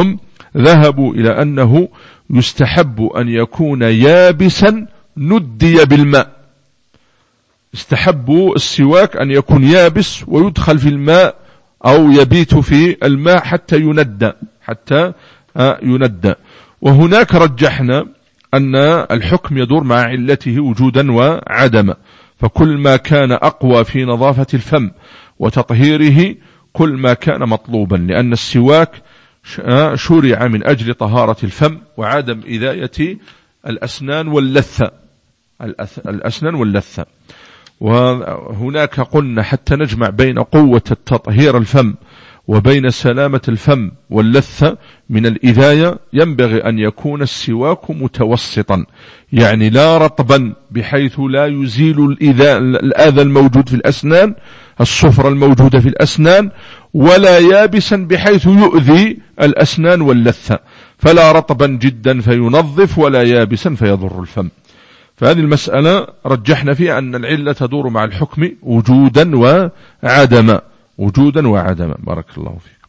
ذهبوا إلى أنه يستحب أن يكون يابسا ندي بالماء. استحبوا السواك أن يكون يابس ويدخل في الماء أو يبيت في الماء حتى يندى حتى يندى. وهناك رجحنا أن الحكم يدور مع علته وجودا وعدما، فكل ما كان أقوى في نظافة الفم وتطهيره كل ما كان مطلوبا، لأن السواك شرع من أجل طهارة الفم وعدم إذاية الأسنان واللثة الأسنان واللثة. وهناك قلنا حتى نجمع بين قوة التطهير الفم وبين سلامة الفم واللثة من الإذاية ينبغي أن يكون السواك متوسطا، يعني لا رطبا بحيث لا يزيل الأذى الموجود في الأسنان الصفرة الموجودة في الأسنان، ولا يابسا بحيث يؤذي الأسنان واللثة، فلا رطبا جدا فينظف ولا يابسا فيضر الفم. فهذه المسألة رجحنا فيها أن العلة تدور مع الحكم وجودا وعدما وجودا وعدما. بارك الله فيك.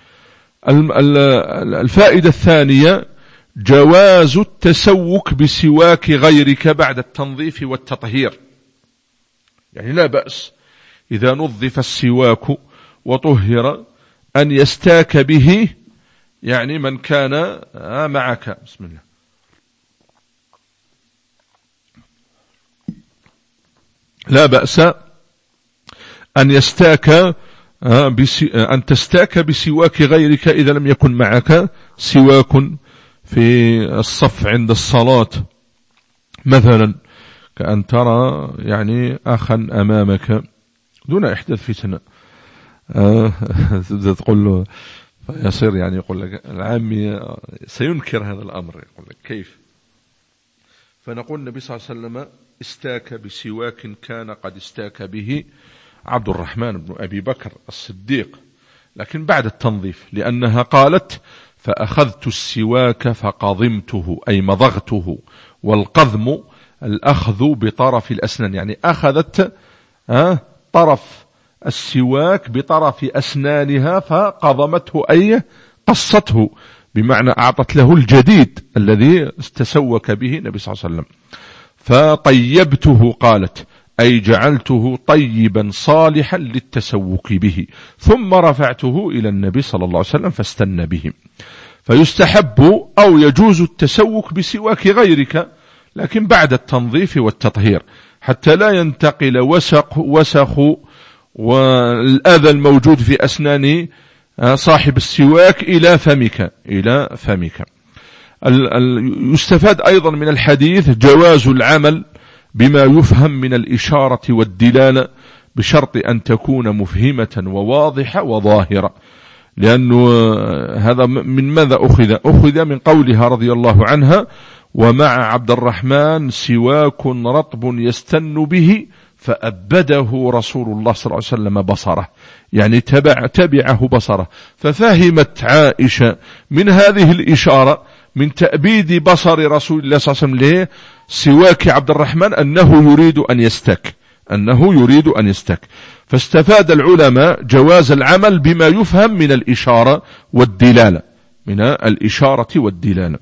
الفائدة الثانية جواز التسوك بسواك غيرك بعد التنظيف والتطهير، يعني لا بأس إذا نظف السواك وطهر أن يستاك به، يعني من كان معك. بسم الله. لا بأس أن يستاك أن تستاك بسواك غيرك إذا لم يكن معك سواك في الصف عند الصلاة مثلا، كأن ترى يعني أخا أمامك دون إحداث فتنة تبدأ تقول له فيصير يعني يقول لك العامي سينكر هذا الأمر، يقول لك كيف؟ فنقول النبي صلى الله عليه وسلم استاك بسواك كان قد استاك به عبد الرحمن بن أبي بكر الصديق، لكن بعد التنظيف، لأنها قالت فأخذت السواك فقضمته أي مضغته، والقضم الأخذ بطرف الأسنان، يعني أخذت طرف السواك بطرف أسنانها فقضمته أي قصته، بمعنى أعطت له الجديد الذي استسوك به النبي صلى الله عليه وسلم. فطيبته قالت أي جعلته طيبا صالحا للتسوك به، ثم رفعته إلى النبي صلى الله عليه وسلم فاستنى به. فيستحب أو يجوز التسوك بسواك غيرك، لكن بعد التنظيف والتطهير حتى لا ينتقل وسخ وسخ والأذى الموجود في أسنان صاحب السواك إلى فمك إلى فمك. يستفاد أيضا من الحديث جواز العمل بما يفهم من الإشارة والدلالة بشرط أن تكون مفهمة وواضحة وظاهرة، لأنه هذا من ماذا أخذ؟ أخذ من قولها رضي الله عنها ومع عبد الرحمن سواك رطب يستن به فأبده رسول الله صلى الله عليه وسلم بصره، يعني تبع تبعه بصره. ففهمت عائشة من هذه الإشارة من تأبيد بصر رسول الله صلى الله عليه وسلم لسواك عبد الرحمن أنه يريد أن يستك أنه يريد أن يستك فاستفاد العلماء جواز العمل بما يفهم من الإشارة والدلالة من الإشارة والدلالة.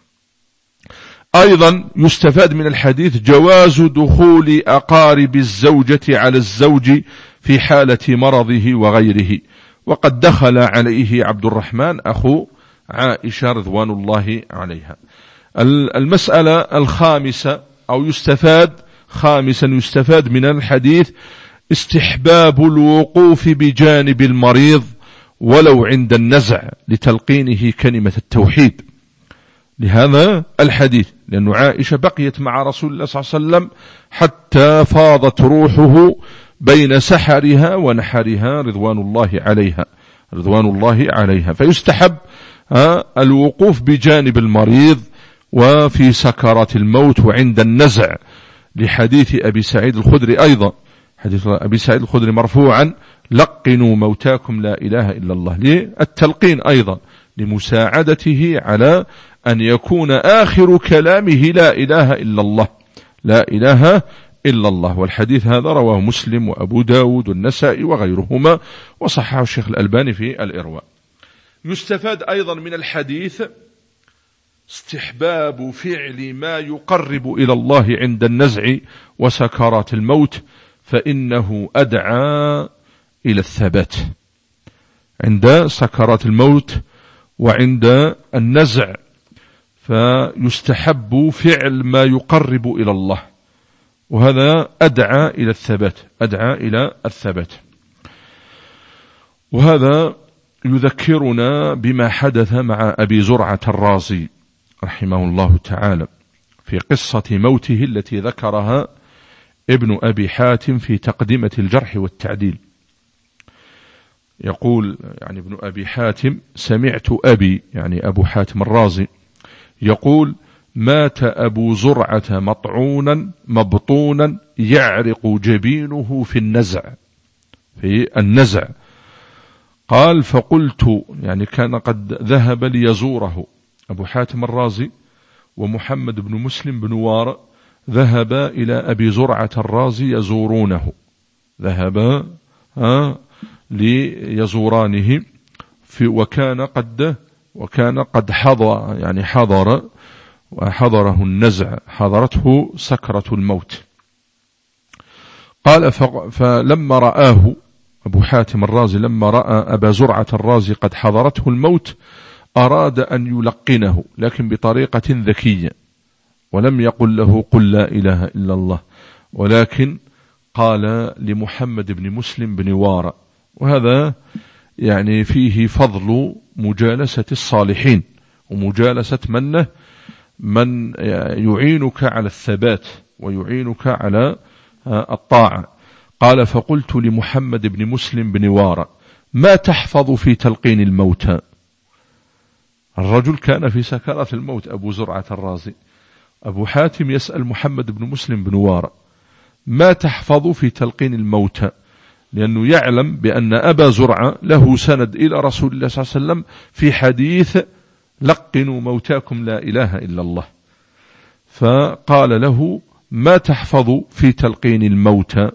أيضا يستفاد من الحديث جواز دخول أقارب الزوجة على الزوج في حالة مرضه وغيره، وقد دخل عليه عبد الرحمن أخو عائشة رضوان الله عليها. المسألة الخامسة أو يستفاد خامسا يستفاد من الحديث استحباب الوقوف بجانب المريض ولو عند النزع لتلقينه كلمة التوحيد لهذا الحديث، لأن عائشة بقيت مع رسول الله صلى الله عليه وسلم حتى فاضت روحه بين سحرها ونحرها رضوان الله عليها رضوان الله عليها. فيستحب الوقوف بجانب المريض وفي سكرات الموت وعند النزع، لحديث أبي سعيد الخدري أيضا، حديث أبي سعيد الخدري مرفوعا لقنوا موتاكم لا إله إلا الله، للتلقين أيضا لمساعدته على أن يكون آخر كلامه لا إله إلا الله لا إله إلا الله. والحديث هذا رواه مسلم وأبو داود والنسائي وغيرهما، وصححه الشيخ الألباني في الإرواء. يستفاد أيضا من الحديث استحباب فعل ما يقرب إلى الله عند النزع وسكرات الموت، فإنه أدعى إلى الثبات عند سكرات الموت وعند النزع، فيستحب فعل ما يقرب إلى الله، وهذا أدعى إلى الثبات أدعى إلى الثبات. وهذا يذكرنا بما حدث مع أبي زرعة الرازي رحمه الله تعالى في قصة موته التي ذكرها ابن أبي حاتم في تقدمة الجرح والتعديل. يقول يعني ابن أبي حاتم: سمعت أبي يعني أبو حاتم الرازي يقول: مات أبو زرعة مطعونا مبطونا يعرق جبينه في النزع في النزع قال: فقلت يعني كان قد ذهب ليزوره أبو حاتم الرازي ومحمد بن مسلم بن وارى، ذهب إلى أبي زرعة الرازي يزورونه، ذهب ليزورانه في وكان قد وكان قد حضر يعني حضر وحضره النزع، حضرته سكرة الموت. قال: فلما رآه أبو حاتم الرازي لما رأى أبا زرعة الرازي قد حضرته الموت أراد أن يلقنه، لكن بطريقة ذكية، ولم يقل له: قل لا إله إلا الله، ولكن قال لمحمد بن مسلم بن وارى. وهذا يعني فيه فضل مجالسة الصالحين ومجالسة من من يعينك على الثبات ويعينك على الطاعة. قال: فقلت لمحمد بن مسلم بن وارى: ما تحفظ في تلقين الموتى؟ الرجل كان في سكرات الموت أبو زرعة الرازي. أبو حاتم يسأل محمد بن مسلم بن وارى: ما تحفظ في تلقين الموتى؟ لأنه يعلم بأن أبا زرعة له سند إلى رسول الله صلى الله عليه وسلم في حديث: لقنوا موتاكم لا إله إلا الله. فقال له: ما تحفظ في تلقين الموتى؟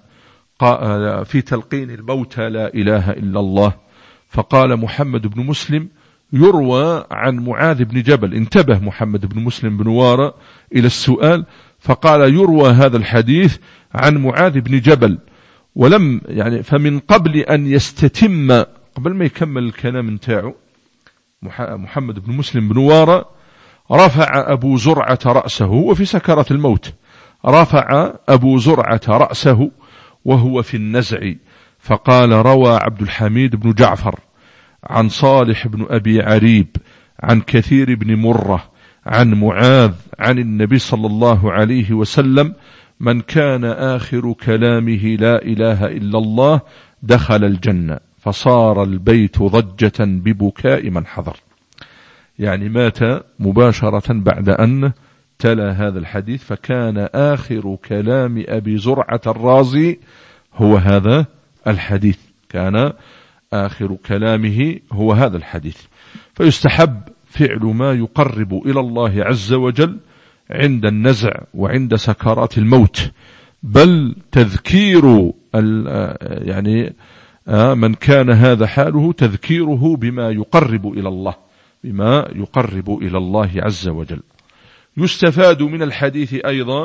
في تلقين الموتى لا إله إلا الله. فقال محمد بن مسلم: يروى عن معاذ بن جبل. انتبه محمد بن مسلم بن وارى إلى السؤال، فقال: يروى هذا الحديث عن معاذ بن جبل. ولم يعني فمن قبل أن يستتم، قبل ما يكمل الكلام نتاعه محمد بن مسلم بن وارى، رفع أبو زرعة رأسه وفي سكرات الموت، رفع أبو زرعة رأسه وهو في النزع، فقال: روى عبد الحميد بن جعفر عن صالح بن أبي عريب عن كثير بن مرة عن معاذ عن النبي صلى الله عليه وسلم: من كان آخر كلامه لا إله إلا الله دخل الجنة، فصار البيت ضجة ببكاء من حضر. يعني مات مباشرة بعد أن تلا هذا الحديث، فكان آخر كلام أبي زرعة الرازي هو هذا الحديث، كان آخر كلامه هو هذا الحديث. فيستحب فعل ما يقرب إلى الله عز وجل عند النزع وعند سكرات الموت، بل تذكير يعني من كان هذا حاله تذكيره بما يقرب إلى الله بما يقرب إلى الله عز وجل. يستفاد من الحديث أيضا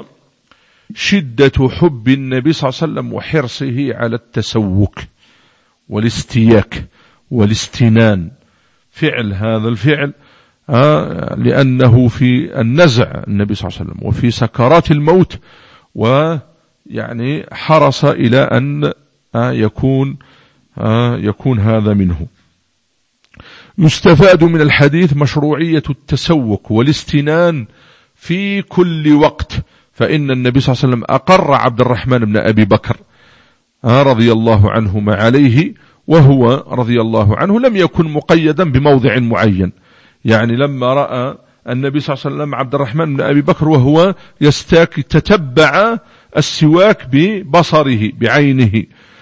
شدة حب النبي صلى الله عليه وسلم وحرصه على التسوك والاستياك والاستنان، فعل هذا الفعل آه لأنه في النزع النبي صلى الله عليه وسلم وفي سكرات الموت، ويعني حرص إلى أن آه يكون آه يكون هذا منه. يستفاد من الحديث مشروعية التسوك والاستنان في كل وقت، فإن النبي صلى الله عليه وسلم أقر عبد الرحمن بن أبي بكر آه رضي الله عنهما عليه، وهو رضي الله عنه لم يكن مقيدا بموضع معين. يعني لما رأى النبي صلى الله عليه وسلم عبد الرحمن بن أبي بكر وهو يستاك تتبع السواك ببصره بعينه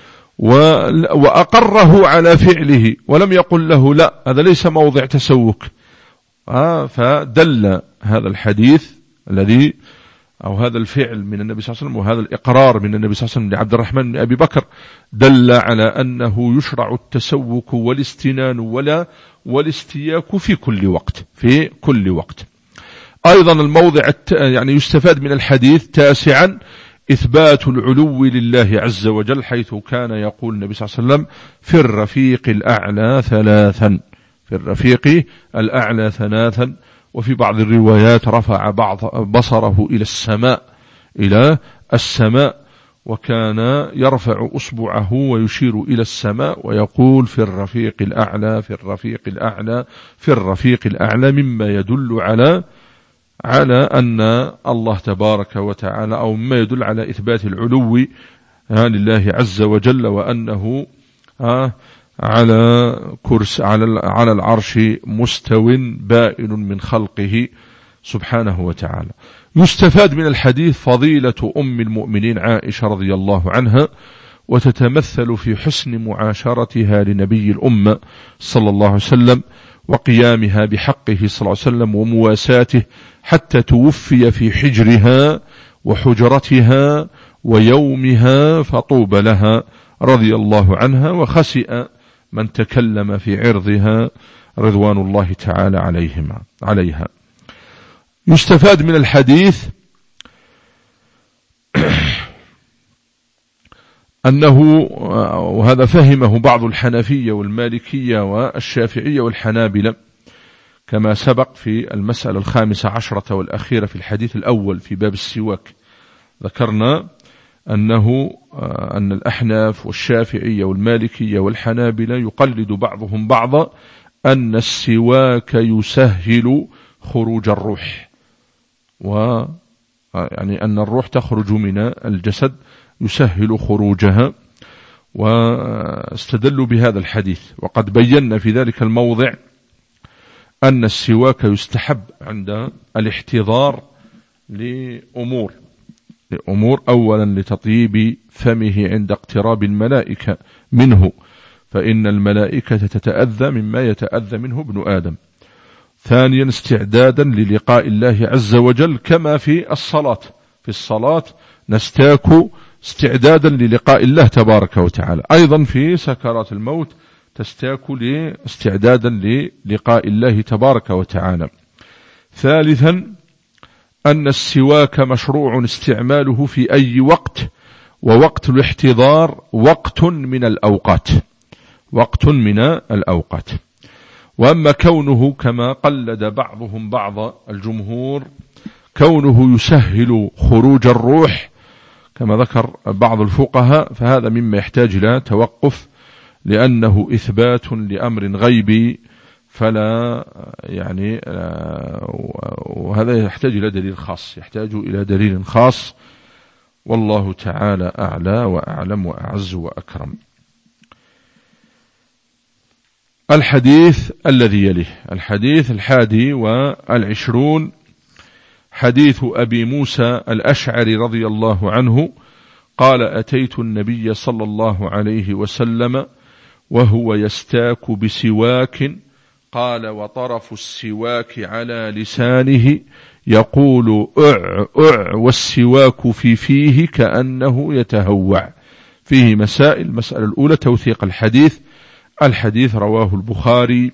وأقره على فعله، ولم يقل له لا هذا ليس موضع تسوك. آه فدل هذا الحديث الذي أو هذا الفعل من النبي صلى الله عليه وسلم وهذا الإقرار من النبي صلى الله عليه وسلم لعبد الرحمن بن أبي بكر دل على أنه يشرع التسوك والاستنان ولا والاستياك في كل وقت في كل وقت. أيضا الموضع يعني يستفاد من الحديث تاسعا إثبات العلو لله عز وجل، حيث كان يقول النبي صلى الله عليه وسلم في الرفيق الأعلى ثلاثا في الرفيق الأعلى ثلاثا وفي بعض الروايات رفع بعض بصره إلى السماء إلى السماء وكان يرفع أصبعه ويشير إلى السماء ويقول في الرفيق الأعلى في الرفيق الأعلى في الرفيق الأعلى، مما يدل على على أن الله تبارك وتعالى أو مما يدل على إثبات العلو لله عز وجل، وأنه على كرسي على على العرش مستو بائن من خلقه سبحانه وتعالى. يستفاد من الحديث فضيلة أم المؤمنين عائشة رضي الله عنها، وتتمثل في حسن معاشرتها لنبي الأمة صلى الله عليه وسلم وقيامها بحقه صلى الله عليه وسلم ومواساته حتى توفي في حجرها وحجرتها ويومها، فطوبى لها رضي الله عنها، وخسئ من تكلم في عرضها رضوان الله تعالى عليهما عليها. يستفاد من الحديث أنه، وهذا فهمه بعض الحنفية والمالكية والشافعية والحنابلة كما سبق في المسألة الخامسة عشرة والأخيرة في الحديث الأول في باب السواك، ذكرنا أنه أن الأحناف والشافعية والمالكية والحنابلة يقلد بعضهم بعضا أن السواك يسهل خروج الروح، ويعني أن الروح تخرج من الجسد يسهل خروجها، واستدلوا بهذا الحديث. وقد بينا في ذلك الموضع أن السواك يستحب عند الاحتضار لأمور لأمور أولا لتطيب فمه عند اقتراب الملائكة منه، فإن الملائكة تتأذى مما يتأذى منه ابن آدم. ثانيا استعدادا للقاء الله عز وجل، كما في الصلاة في الصلاة نستاك استعدادا للقاء الله تبارك وتعالى. أيضا في سكرات الموت تستاك استعدادا للقاء الله تبارك وتعالى. ثالثا أن السواك مشروع استعماله في أي وقت، ووقت الاحتضار وقت من الأوقات وقت من الأوقات. وأما كونه كما قلد بعضهم بعض الجمهور كونه يسهل خروج الروح كما ذكر بعض الفقهاء، فهذا مما يحتاج إلى توقف، لأنه إثبات لأمر غيبي، فلا يعني وهذا يحتاج إلى دليل خاص يحتاج إلى دليل خاص والله تعالى أعلى وأعلم وأعز وأكرم. الحديث الذي يليه الحديث الحادي والعشرون، حديث أبي موسى الأشعري رضي الله عنه قال: أتيت النبي صلى الله عليه وسلم وهو يستاك بسواك، قال: وطرف السواك على لسانه يقول أع أع والسواك في فيه كأنه يتهوع. فيه مسائل. المسألة الأولى توثيق الحديث. الحديث رواه البخاري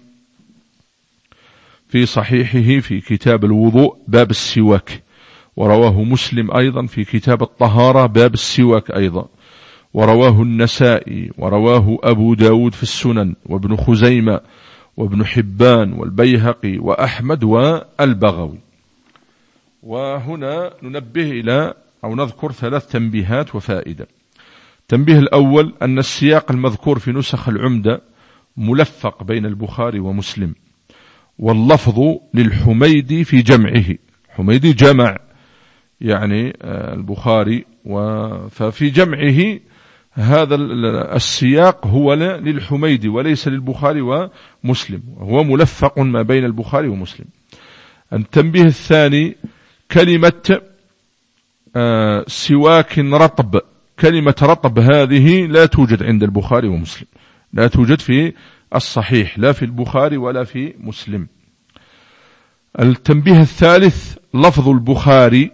في صحيحه في كتاب الوضوء باب السواك، ورواه مسلم أيضا في كتاب الطهارة باب السواك أيضا، ورواه النسائي، ورواه أبو داود في السنن، وابن خزيمة، وابن حبان، والبيهقي، وأحمد، والبغوي. وهنا ننبه إلى أو نذكر ثلاث تنبيهات وفائدة. التنبيه الأول أن السياق المذكور في نسخ العمدة ملفق بين البخاري ومسلم، واللفظ للحميدي في جمعه. حميدي جمع يعني البخاري، ففي جمعه هذا السياق هو للحميدي وليس للبخاري ومسلم، وهو ملفق ما بين البخاري ومسلم. التنبيه الثاني كلمة سواك رطب، كلمة رطب هذه لا توجد عند البخاري ومسلم، لا توجد في الصحيح لا في البخاري ولا في مسلم. التنبيه الثالث لفظ البخاري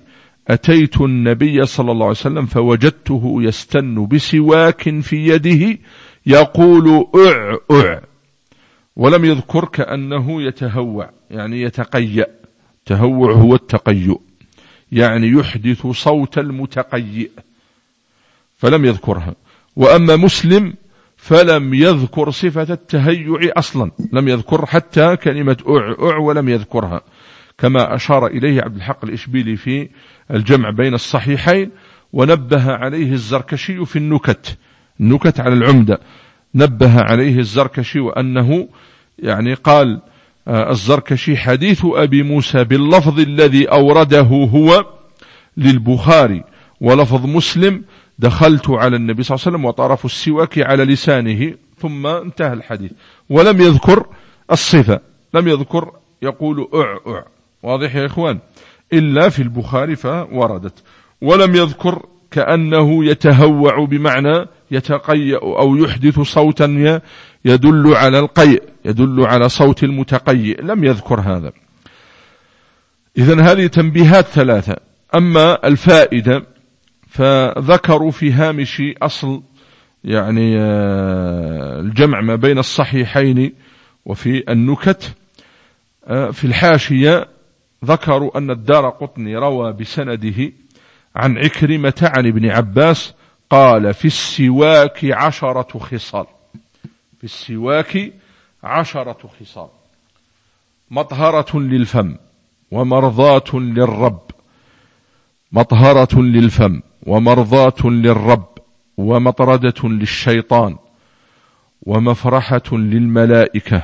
أتيت النبي صلى الله عليه وسلم فوجدته يستن بسواك في يده يقول أع أع، ولم يذكر كأنه يتهوع يعني يتقيأ. تهوع هو التقيؤ، يعني يحدث صوت المتقيئ، فلم يذكرها. وأما مسلم فلم يذكر صفة التهيع أصلا، لم يذكر حتى كلمة أع أع ولم يذكرها، كما أشار إليه عبد الحق الإشبيلي في الجمع بين الصحيحين، ونبه عليه الزركشي في النكت النكت على العمدة، نبه عليه الزركشي وأنه يعني قال الزركشي حديث أبي موسى باللفظ الذي أورده هو للبخاري، ولفظ مسلم دخلت على النبي صلى الله عليه وسلم وطرف السواك على لسانه، ثم انتهى الحديث، ولم يذكر الصفة، لم يذكر يقول أع أع، واضح يا إخوان، إلا في البخاري فوردت. ولم يذكر كأنه يتهوع بمعنى يتقيأ أو يحدث صوتا يدل على القيء، يدل على صوت المتقيئ، لم يذكر هذا. إذن هذه تنبيهات ثلاثة. أما الفائدة فذكروا في هامش أصل يعني الجمع ما بين الصحيحين وفي النكت في الحاشية، ذكروا أن الدارقطني روى بسنده عن عكرمة عن ابن عباس قال في السواك عشرة خصال، في السواك عشرة خصال: مطهرة للفم ومرضاة للرب، مطهرة للفم ومرضاة للرب ومطردة للشيطان ومفرحة للملائكة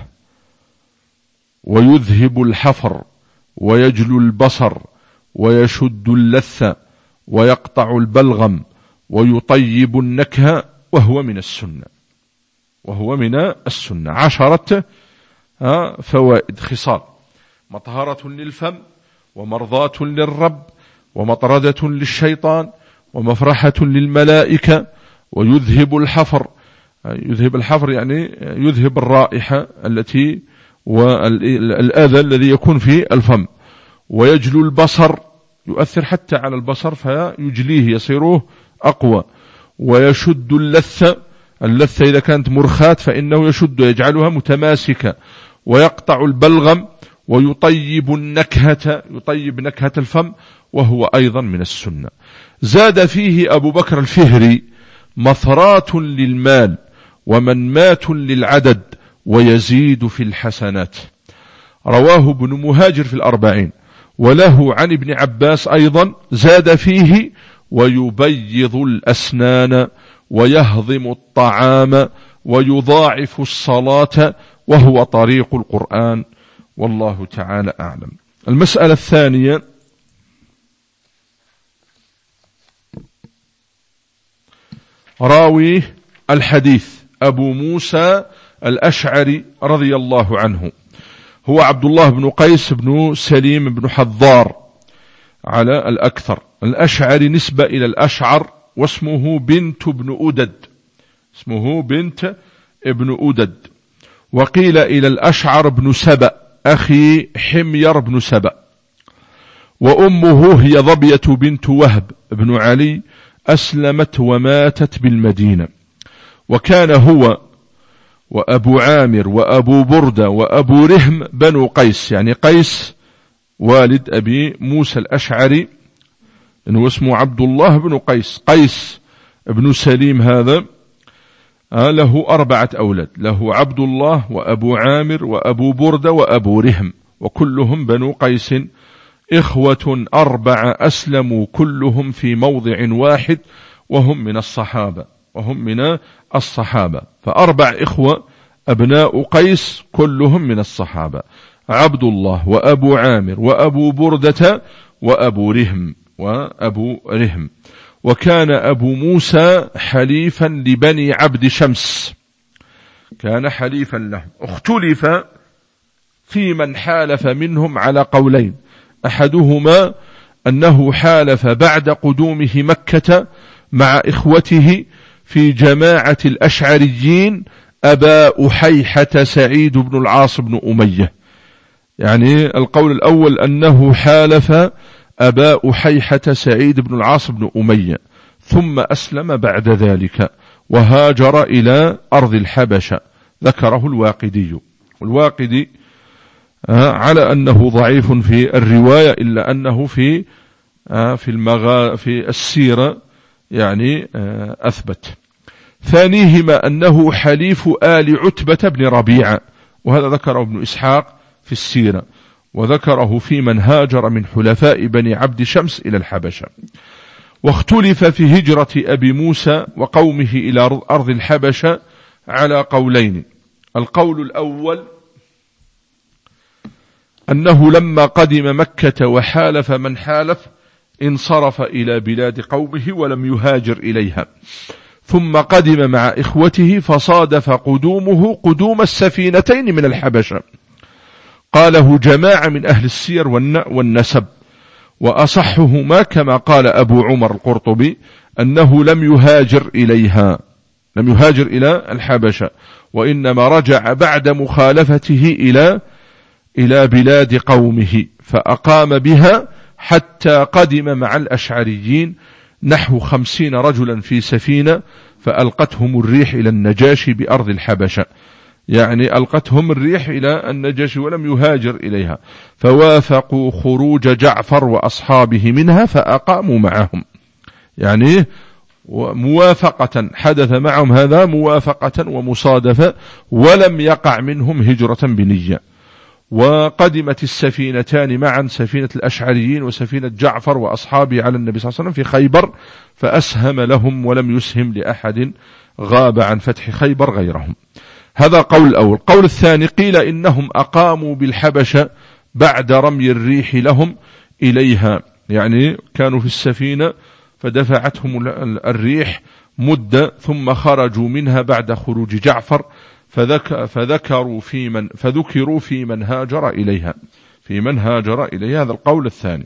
ويذهب الحفر ويجلو البصر ويشد اللثة ويقطع البلغم ويطيب النكهة وهو من السنة، وهو من السنة. عشرة فوائد خصال: مطهرة للفم ومرضاة للرب ومطردة للشيطان ومفرحة للملائكة ويذهب الحفر، يذهب الحفر يعني يذهب الرائحة التي والأذى الذي يكون في الفم، ويجلو البصر، يؤثر حتى على البصر فيجليه يصيره أقوى، ويشد اللثة، اللثة إذا كانت مرخاة فإنه يشد يجعلها متماسكة، ويقطع البلغم ويطيب النكهة، يطيب نكهة الفم وهو أيضا من السنة. زاد فيه أبو بكر الفهري: مثرات للمال ومنمات للعدد ويزيد في الحسنات. رواه ابن مهاجر في الأربعين. وله عن ابن عباس أيضا زاد فيه: ويبيض الأسنان ويهضم الطعام ويضاعف الصلاة وهو طريق القرآن، والله تعالى أعلم. المسألة الثانية: راوي الحديث أبو موسى الأشعري رضي الله عنه هو عبد الله بن قيس بن سليم بن حضار على الأكثر. الأشعري نسبة إلى الأشعر، واسمه بنت بن أدد، اسمه بنت ابن أدد. وقيل إلى الأشعر بن سبأ أخي حمير بن سبأ. وأمه هي ضبية بنت وهب بن علي، أسلمت وماتت بالمدينة. وكان هو وأبو عامر وأبو بردة وأبو رهم بنو قيس، يعني قيس والد أبي موسى الأشعري إنه اسمه عبد الله بن قيس. قيس ابن سليم هذا له أربعة أولاد، له عبد الله وأبو عامر وأبو بردة وأبو رهم، وكلهم بنو قيس، إخوة أربعة أسلموا كلهم في موضع واحد، وهم من الصحابة، وهم من الصحابة. فأربع إخوة أبناء قيس كلهم من الصحابة: عبد الله وأبو عامر وأبو بردة وأبو رهم وأبو رهم. وكان أبو موسى حليفا لبني عبد شمس، كان حليفا لهم. اختلف في من حالف منهم على قولين: أحدهما أنه حالف بعد قدومه مكة مع إخوته في جماعة الأشعريين أبا أحيحة سعيد بن العاص بن أمية. يعني القول الأول أنه حالف أبا أحيحة سعيد بن العاص بن أمية، ثم أسلم بعد ذلك وهاجر إلى أرض الحبشة. ذكره الواقدي. الواقدي على أنه ضعيف في الرواية، إلا أنه في في المغا في السيرة يعني أثبت. ثانيهما أنه حليف آل عتبة بن ربيعة، وهذا ذكره ابن إسحاق في السيرة، وذكره في من هاجر من حلفاء بني عبد شمس إلى الحبشة. واختلف في هجرة أبي موسى وقومه إلى أرض الحبشة على قولين. القول الأول أنه لما قدم مكة وحالف من حالف انصرف إلى بلاد قومه ولم يهاجر إليها، ثم قدم مع إخوته فصادف قدومه قدوم السفينتين من الحبشة. قاله جماعة من أهل السير والنسب، وأصحهما كما قال أبو عمر القرطبي أنه لم يهاجر إليها، لم يهاجر إلى الحبشة، وإنما رجع بعد مخالفته إلى إلى بلاد قومه فأقام بها حتى قدم مع الأشعريين نحو خمسين رجلا في سفينة، فألقتهم الريح إلى النجاشي بأرض الحبشة، يعني ألقتهم الريح إلى النجاشي ولم يهاجر إليها، فوافقوا خروج جعفر وأصحابه منها فأقاموا معهم، يعني موافقة حدث معهم هذا موافقة ومصادفة، ولم يقع منهم هجرة بنية. وقدمت السفينتان معا، سفينة الأشعريين وسفينة جعفر وأصحابه على النبي صلى الله عليه وسلم في خيبر، فأسهم لهم ولم يسهم لأحد غاب عن فتح خيبر غيرهم. هذا قول الأول. قول الثاني قيل إنهم أقاموا بالحبشة بعد رمي الريح لهم إليها، يعني كانوا في السفينة فدفعتهم الريح مدة ثم خرجوا منها بعد خروج جعفر، فذك فذكروا في من فذكروا في من هاجر إليها في من هاجر إليها. هذا القول الثاني.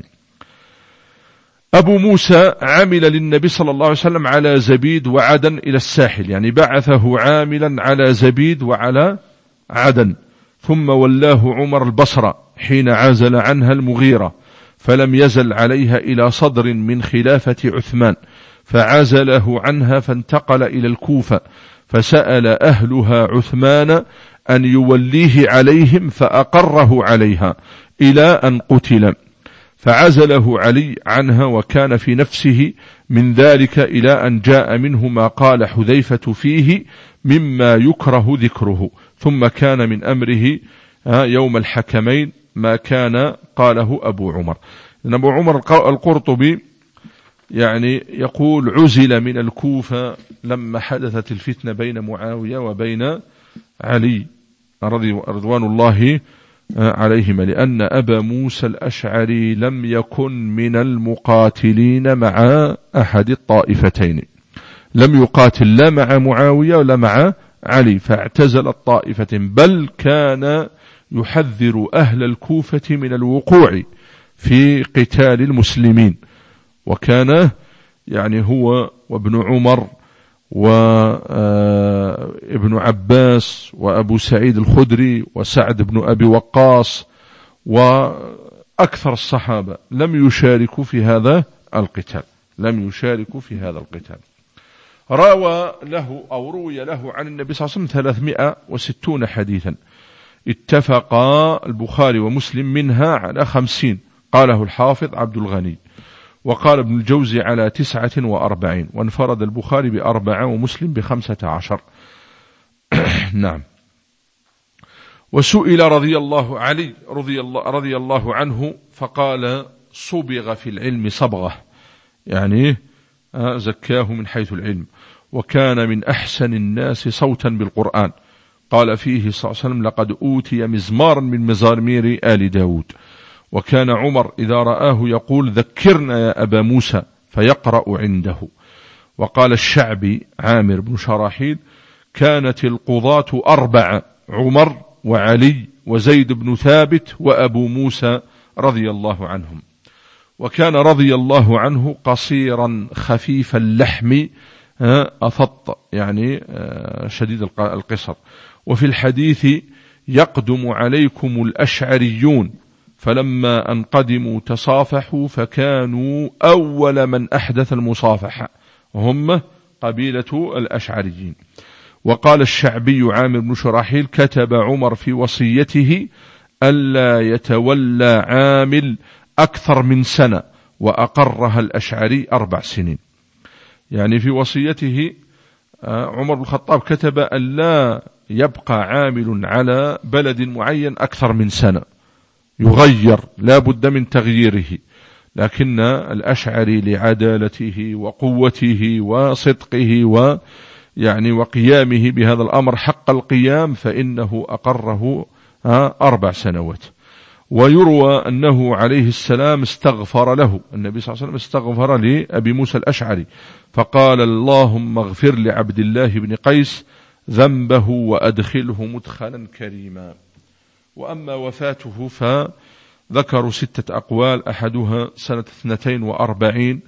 أبو موسى عمل للنبي صلى الله عليه وسلم على زبيد وعدن إلى الساحل، يعني بعثه عاملا على زبيد وعلى عدن، ثم ولاه عمر البصرة حين عزل عنها المغيرة، فلم يزل عليها إلى صدر من خلافة عثمان، فعزله عنها فانتقل إلى الكوفة، فسأل أهلها عثمان أن يوليه عليهم فأقره عليها إلى أن قتل، فعزله علي عنها، وكان في نفسه من ذلك إلى أن جاء منه ما قال حذيفة فيه مما يكره ذكره، ثم كان من أمره يوم الحكمين ما كان قاله أبو عمر. أبو عمر القرطبي يعني يقول عزل من الكوفة لما حدثت الفتنة بين معاوية وبين علي رضوان الله عليهما، لأن أبا موسى الأشعري لم يكن من المقاتلين مع أحد الطائفتين، لم يقاتل لا مع معاوية ولا مع علي، فاعتزل الطائفتين، بل كان يحذر أهل الكوفة من الوقوع في قتال المسلمين. وكان يعني هو وابن عمر وابن عباس وأبو سعيد الخدري وسعد بن أبي وقاص وأكثر الصحابة لم يشاركوا في هذا القتال، لم يشاركوا في هذا القتال. روى له أو روي له عن النبي صلى الله عليه وسلم ثلاثمائة وستون حديثا، اتفق البخاري ومسلم منها على خمسين، قاله الحافظ عبد الغني، وقال ابن الجوزي على تسعة وأربعين، وانفرد البخاري بأربعة ومسلم بخمسة عشر. نعم. وسئل رضي الله علي رضي الله, رضي الله عنه فقال صبغ في العلم صبغة، يعني زكاه من حيث العلم، وكان من أحسن الناس صوتا بالقرآن. قال فيه صلى الله عليه وسلم لقد أوتي مزمارا من مزامير آل داود. وكان عمر إذا رآه يقول ذكرنا يا أبا موسى فيقرأ عنده. وقال الشعبي عامر بن شراحيل كانت القضاة أربعة، عمر وعلي وزيد بن ثابت وأبو موسى رضي الله عنهم. وكان رضي الله عنه قصيرا خفيف اللحم أفط، يعني شديد القصر. وفي الحديث يقدم عليكم الأشعريون فلما أن قدموا تصافحوا فكانوا أول من أحدث المصافحة، وهم قبيلة الأشعريين. وقال الشعبي عامر بن شراحيل: كتب عمر في وصيته ألا يتولى عامل أكثر من سنة، وأقرها الأشعري أربع سنين. يعني في وصيته عمر بن الخطاب كتب ألا يبقى عامل على بلد معين أكثر من سنة، يغير، لا بد من تغييره. لكن الأشعري لعدالته وقوته وصدقه ويعني وقيامه بهذا الأمر حق القيام، فإنه أقره أربع سنوات. ويروى أنه عليه السلام استغفر له، النبي صلى الله عليه وسلم استغفر لأبي موسى الأشعري فقال: اللهم اغفر لعبد الله بن قيس ذنبه وأدخله مدخلا كريما. وأما وفاته فذكروا ستة أقوال، أحدها سنة اثنتين وأربعين،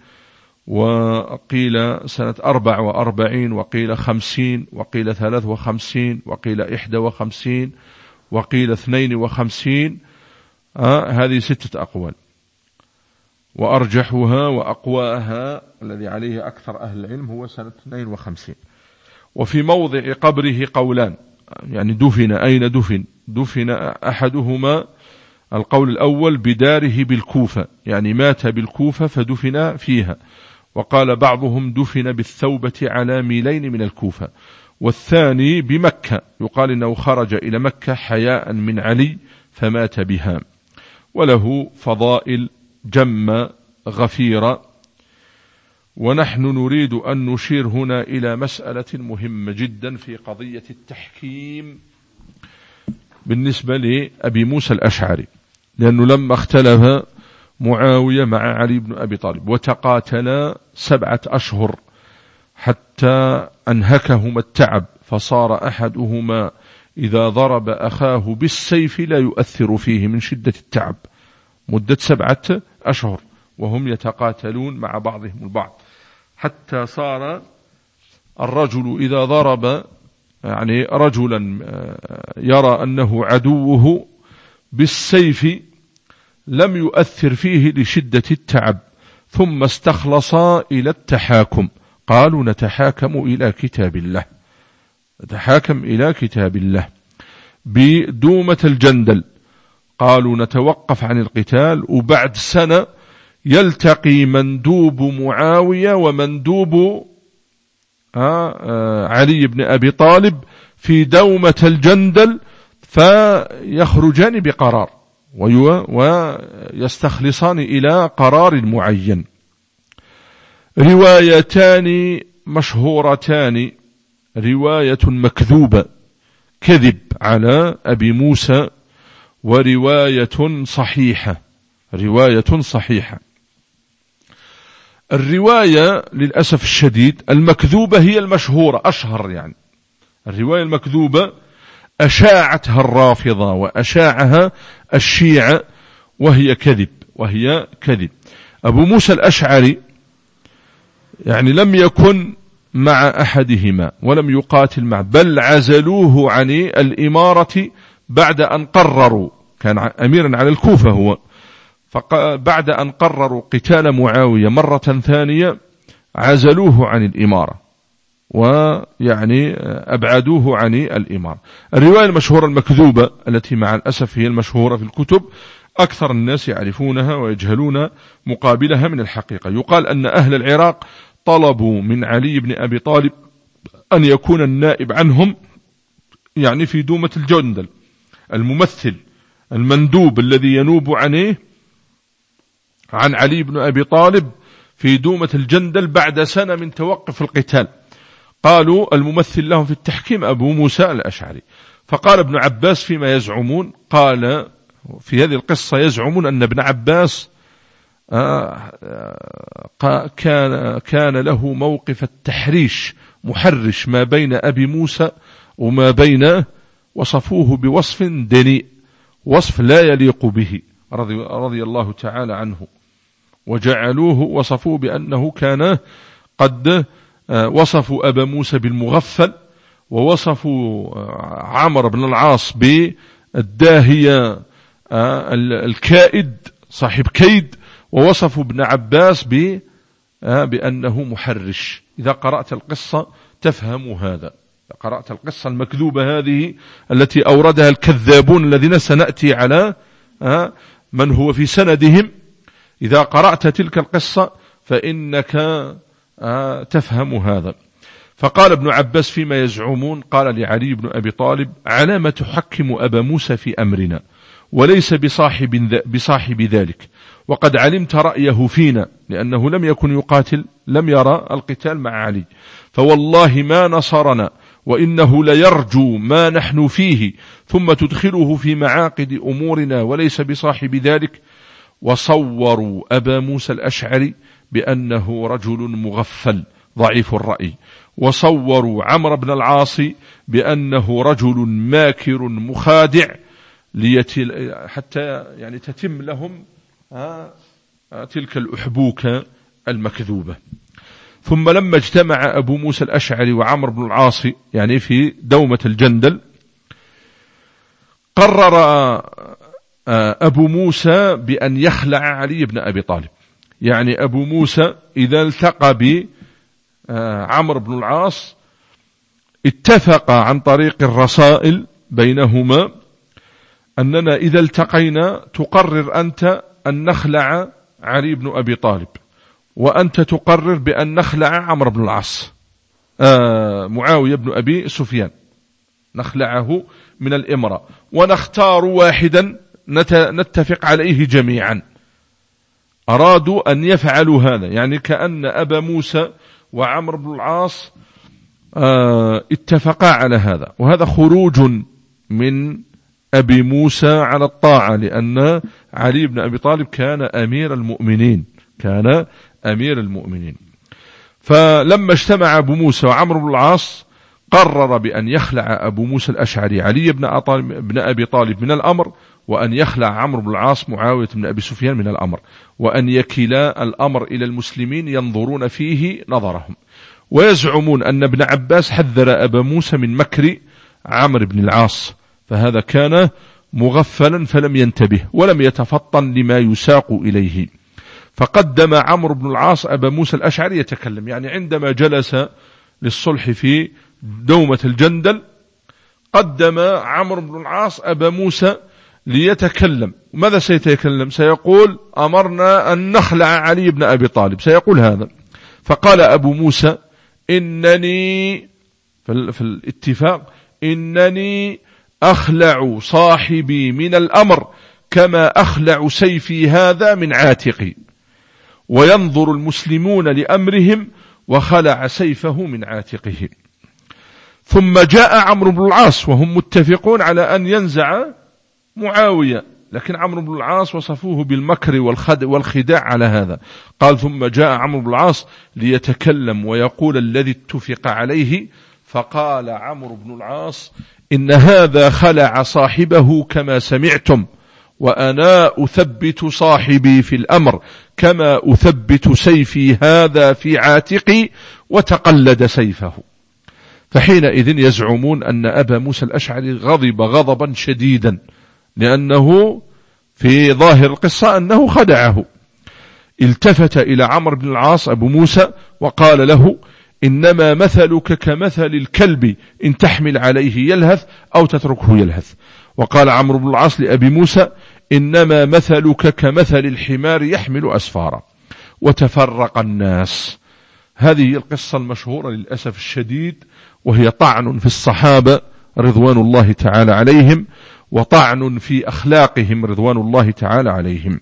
وقيل سنة أربع وأربعين، وقيل خمسين، وقيل ثلاث وخمسين، وقيل إحدى وخمسين، وقيل اثنين وخمسين. آه هذه ستة أقوال، وأرجحها وأقواها الذي عليه أكثر أهل العلم هو سنة اثنين وخمسين. وفي موضع قبره قولان، يعني دفن، أين دفن؟ دفن أحدهما القول الأول بداره بالكوفة، يعني مات بالكوفة فدفن فيها، وقال بعضهم دفن بالثوبة على ميلين من الكوفة. والثاني بمكة، يقال إنه خرج إلى مكة حياء من علي فمات بها. وله فضائل جمة غفيرة. ونحن نريد أن نشير هنا إلى مسألة مهمة جدا في قضية التحكيم بالنسبة لأبي موسى الأشعري، لأنه لما اختلف معاوية مع علي بن أبي طالب وتقاتلا سبعة أشهر حتى أنهكهما التعب، فصار أحدهما إذا ضرب أخاه بالسيف لا يؤثر فيه من شدة التعب، مدة سبعة أشهر وهم يتقاتلون مع بعضهم البعض، حتى صار الرجل إذا ضرب يعني رجلا يرى أنه عدوه بالسيف لم يؤثر فيه لشدة التعب، ثم استخلصا إلى التحاكم، قالوا نتحاكم إلى كتاب الله، نتحاكم إلى كتاب الله بدومة الجندل. قالوا نتوقف عن القتال، وبعد سنة يلتقي مندوب معاوية ومندوب علي بن أبي طالب في دومة الجندل، فيخرجان بقرار ويستخلصان إلى قرار معين. روايتان مشهورتان، رواية مكذوبة كذب على أبي موسى، ورواية صحيحة، رواية صحيحة. الرواية للأسف الشديد المكذوبة هي المشهورة أشهر، يعني الرواية المكذوبة أشاعتها الرافضة وأشاعها الشيعة، وهي كذب، وهي كذب. أبو موسى الأشعري يعني لم يكن مع أحدهما ولم يقاتل معه، بل عزلوه عن الإمارة بعد أن قرروا، كان أميرا على الكوفة هو، فبعد أن قرروا قتال معاوية مرة ثانية عزلوه عن الإمارة، ويعني أبعدوه عن الإمارة. الرواية المشهورة المكذوبة التي مع الأسف هي المشهورة في الكتب، أكثر الناس يعرفونها ويجهلون مقابلها من الحقيقة. يقال أن أهل العراق طلبوا من علي بن أبي طالب أن يكون النائب عنهم، يعني في دومة الجندل، الممثل المندوب الذي ينوب عنه عن علي بن أبي طالب في دومة الجندل بعد سنة من توقف القتال. قالوا الممثل لهم في التحكيم أبو موسى الأشعري. فقال ابن عباس فيما يزعمون، قال في هذه القصة يزعمون أن ابن عباس كان كان له موقف التحريش، محرش ما بين أبي موسى وما بين، وصفوه بوصف دنيء، وصف لا يليق به رضي, رضي الله تعالى عنه، وجعلوه وصفوه بأنه كان قد وصفوا أبا موسى بالمغفل، ووصفوا عمرو بن العاص بالداهية الكائد صاحب كيد، ووصفوا ابن عباس بأنه محرش. إذا قرأت القصة تفهم هذا، قرأت القصة المكذوبة هذه التي أوردها الكذابون الذين سنأتي على من هو في سندهم، إذا قرأت تلك القصة فإنك تفهم هذا. فقال ابن عباس فيما يزعمون، قال لعلي بن أبي طالب: على ما تحكم أبا موسى في أمرنا وليس بصاحب, بصاحب ذلك، وقد علمت رأيه فينا، لأنه لم يكن يقاتل، لم يرى القتال مع علي، فوالله ما نصرنا وإنه ليرجو ما نحن فيه، ثم تدخله في معاقد أمورنا وليس بصاحب ذلك. وصوروا أبا موسى الأشعري بأنه رجل مغفل ضعيف الرأي، وصوروا عمرو بن العاص بأنه رجل ماكر مخادع، ليتل حتى يعني تتم لهم تلك الأحبوكة المكذوبة. ثم لما اجتمع أبو موسى الأشعري وعمرو بن العاص يعني في دومة الجندل، قرر أبو موسى بأن يخلع علي بن أبي طالب. يعني أبو موسى إذا التقى بعمرو بن العاص اتفق عن طريق الرسائل بينهما أننا إذا التقينا تقرر أنت أن نخلع علي بن أبي طالب، وأنت تقرر بأن نخلع عمرو بن العاص آه معاوية بن أبي سفيان، نخلعه من الإمرة ونختار واحدا نتفق عليه جميعا. أرادوا أن يفعلوا هذا، يعني كأن أبا موسى وعمرو بن العاص آه اتفقا على هذا، وهذا خروج من أبي موسى على الطاعة، لأن علي بن أبي طالب كان أمير المؤمنين، كان أمير المؤمنين. فلما اجتمع أبو موسى وعمرو بن العاص قرر بأن يخلع أبو موسى الأشعري علي بن أبي طالب من الأمر، وأن يخلع عمرو بن العاص معاوية بن أبي سفيان من الأمر، وأن يكلا الأمر إلى المسلمين ينظرون فيه نظرهم. ويزعمون أن ابن عباس حذر أبا موسى من مكر عمرو بن العاص، فهذا كان مغفلا فلم ينتبه ولم يتفطن لما يساق إليه. فقدم عمرو بن العاص أبا موسى الأشعري يتكلم، يعني عندما جلس للصلح في دومة الجندل قدم عمرو بن العاص أبا موسى ليتكلم. ماذا سيتكلم؟ سيقول أمرنا أن نخلع علي بن أبي طالب، سيقول هذا. فقال أبو موسى: إنني في الاتفاق إنني أخلع صاحبي من الأمر كما أخلع سيفي هذا من عاتقي، وينظر المسلمون لأمرهم، وخلع سيفه من عاتقه. ثم جاء عمرو بن العاص وهم متفقون على أن ينزع معاوية، لكن عمرو بن العاص وصفوه بالمكر والخداع على هذا. قال: ثم جاء عمرو بن العاص ليتكلم ويقول الذي اتفق عليه، فقال عمرو بن العاص: إن هذا خلع صاحبه كما سمعتم، وأنا أثبت صاحبي في الأمر كما أثبت سيفي هذا في عاتقي، وتقلد سيفه. فحينئذ يزعمون أن أبا موسى الأشعري غضب غضبا شديدا، لأنه في ظاهر القصة أنه خدعه. التفت إلى عمرو بن العاص أبو موسى وقال له: إنما مثلك كمثل الكلب إن تحمل عليه يلهث أو تتركه يلهث. وقال عمرو بن العاص لأبي موسى: إنما مثلك كمثل الحمار يحمل أسفارا. وتفرق الناس. هذه القصة المشهورة للأسف الشديد، وهي طعن في الصحابة رضوان الله تعالى عليهم، وطعن في أخلاقهم رضوان الله تعالى عليهم.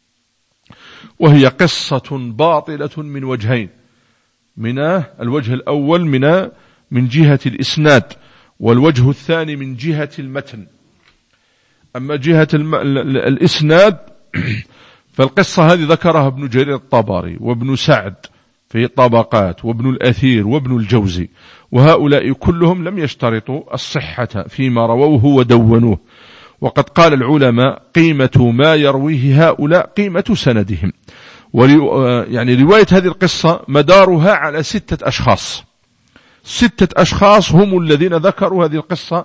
وهي قصة باطلة من وجهين: من الوجه الأول من من جهة الإسناد، والوجه الثاني من جهة المتن. أما جهة الم... الإسناد فالقصة هذه ذكرها ابن جرير الطبري وابن سعد في طبقات، وابن الأثير وابن الجوزي، وهؤلاء كلهم لم يشترطوا الصحة فيما رووه ودونوه. وقد قال العلماء: قيمة ما يرويه هؤلاء قيمة سندهم. يعني رواية هذه القصة مدارها على ستة أشخاص، ستة أشخاص هم الذين ذكروا هذه القصة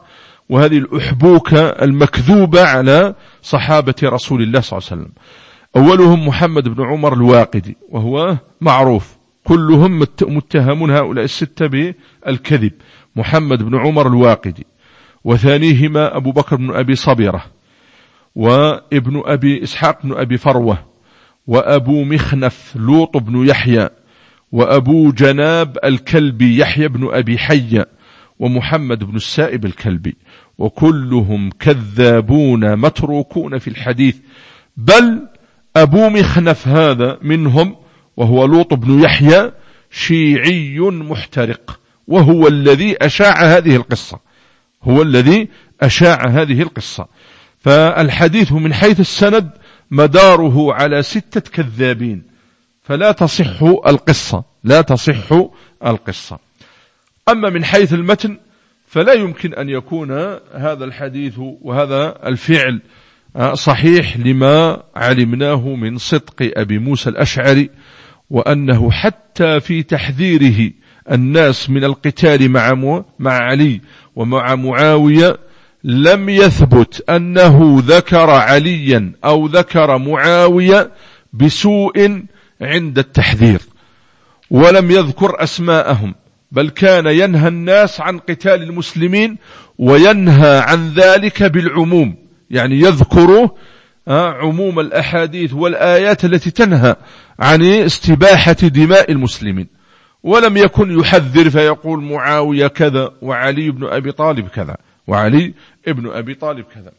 وهذه الأحبوكة المكذوبة على صحابة رسول الله صلى الله عليه وسلم. أولهم محمد بن عمر الواقدي، وهو معروف، كلهم متهمون هؤلاء الستة بالكذب. محمد بن عمر الواقدي، وثانيهما أبو بكر بن أبي صبيرة، وابن أبي إسحاق بن أبي فروة، وأبو مخنف لوط بن يحيى، وأبو جناب الكلبي يحيى بن أبي حية، ومحمد بن السائب الكلبي، وكلهم كذابون متروكون في الحديث. بل أبو مخنف هذا منهم، وهو لوط بن يحيى، شيعي محترق، وهو الذي أشاع هذه القصة، هو الذي أشاع هذه القصة. فالحديث من حيث السند مداره على ستة كذابين، فلا تصح القصة، لا تصح القصة. أما من حيث المتن فلا يمكن أن يكون هذا الحديث وهذا الفعل صحيح لما علمناه من صدق أبي موسى الأشعري، وأنه حتى في تحذيره الناس من القتال مع مع علي ومع معاوية لم يثبت أنه ذكر عليا أو ذكر معاوية بسوء عند التحذير، ولم يذكر أسماءهم، بل كان ينهى الناس عن قتال المسلمين وينهى عن ذلك بالعموم، يعني يذكر عموم الأحاديث والآيات التي تنهى عن استباحة دماء المسلمين، ولم يكن يحذر فيقول معاوية كذا وعلي بن أبي طالب كذا وعلي ابن أبي طالب كذا.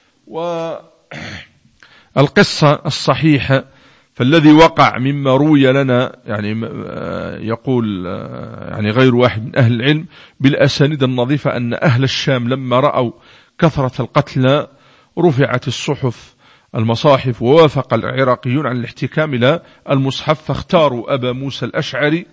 والقصة الصحيحة فالذي وقع مما روي لنا، يعني يقول يعني غير واحد من أهل العلم بالأسانيد النظيفة، أن أهل الشام لما رأوا كثرة القتلى رفعت الصحف المصاحف، ووافق العراقيون على الاحتكام إلى المصحف، فاختاروا أبا موسى الأشعري،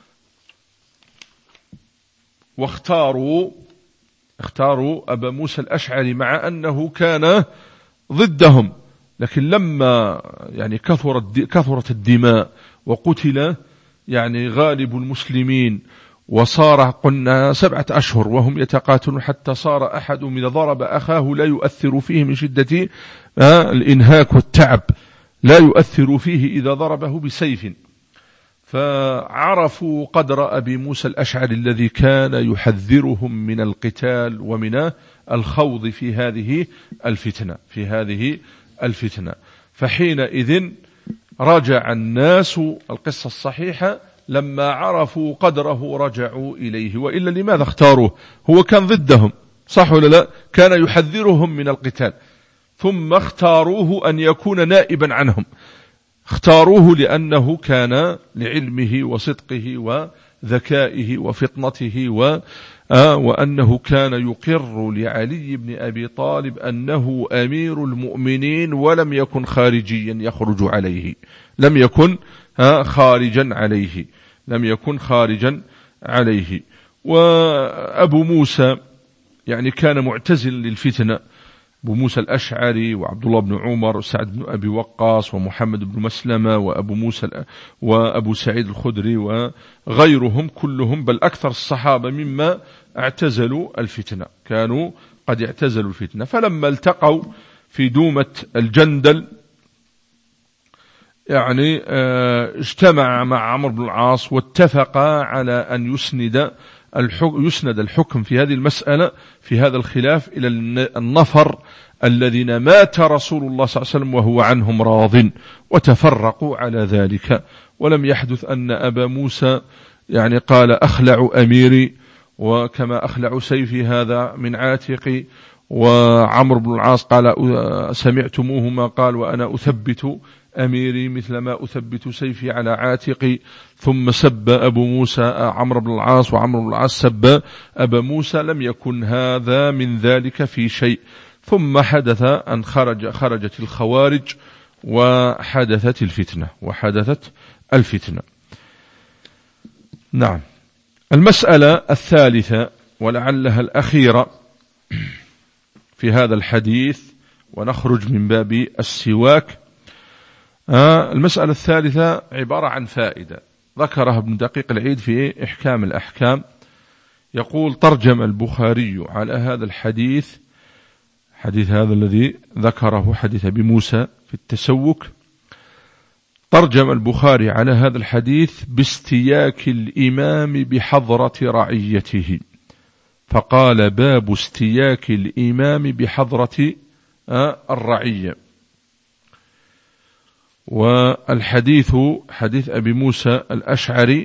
واختاروا اختاروا أبا موسى الأشعري مع أنه كان ضدهم، لكن لما يعني كثرت كثرت الدماء وقتل يعني غالب المسلمين، وصار قلنا سبعة أشهر وهم يتقاتلون، حتى صار أحدهم إذا ضرب أخاه لا يؤثر فيه من شدة الإنهاك والتعب، لا يؤثر فيه إذا ضربه بسيف. فعرفوا قدر أبي موسى الأشعري الذي كان يحذرهم من القتال ومن الخوض في هذه الفتنة في هذه الفتنة فحينئذ رجع الناس، القصة الصحيحة، لما عرفوا قدره رجعوا إليه. وإلا لماذا اختاروه؟ هو كان ضدهم، صح ولا لا؟ كان يحذرهم من القتال، ثم اختاروه أن يكون نائبا عنهم، اختاروه لأنه كان لعلمه وصدقه وذكائه وفطنته و آه وأنه كان يقر لعلي بن أبي طالب أنه أمير المؤمنين، ولم يكن خارجيا يخرج عليه، لم يكن آه خارجا عليه لم يكن خارجا عليه. وأبو موسى يعني كان معتزل للفتنة، أبو موسى الأشعري وعبد الله بن عمر وسعد بن أبي وقاص ومحمد بن مسلمة وأبو موسى وأبو سعيد الخدري وغيرهم كلهم، بل أكثر الصحابة مما اعتزلوا الفتنة، كانوا قد اعتزلوا الفتنة. فلما التقوا في دومة الجندل يعني اجتمع مع عمرو بن العاص واتفقا على أن يسند الحكم يسند الحكم في هذه المسألة في هذا الخلاف إلى النفر الذين مات رسول الله صلى الله عليه وسلم وهو عنهم راض، وتفرقوا على ذلك. ولم يحدث أن أبا موسى يعني قال أخلع أميري وكما أخلع سيفي هذا من عاتقي، وعمرو بن العاص قال سمعتموهما قال وأنا أثبت أميري مثل ما أثبت سيفي على عاتقي. ثم سب أبو موسى عمرو بن العاص، وعمرو بن العاص سب أبا موسى. لم يكن هذا من ذلك في شيء. ثم حدث أن خرج خرجت الخوارج وحدثت الفتنة وحدثت الفتنة. نعم. المسألة الثالثة ولعلها الأخيرة في هذا الحديث، ونخرج من باب السواك. آه المسألة الثالثة عبارة عن فائدة ذكرها ابن دقيق العيد في إحكام الأحكام، يقول ترجم البخاري على هذا الحديث، حديث هذا الذي ذكره حديث أبي موسى في التسوك، ترجم البخاري على هذا الحديث باستياك الإمام بحضرة رعيته، فقال باب استياك الإمام بحضرة الرعية. والحديث حديث أبي موسى الأشعري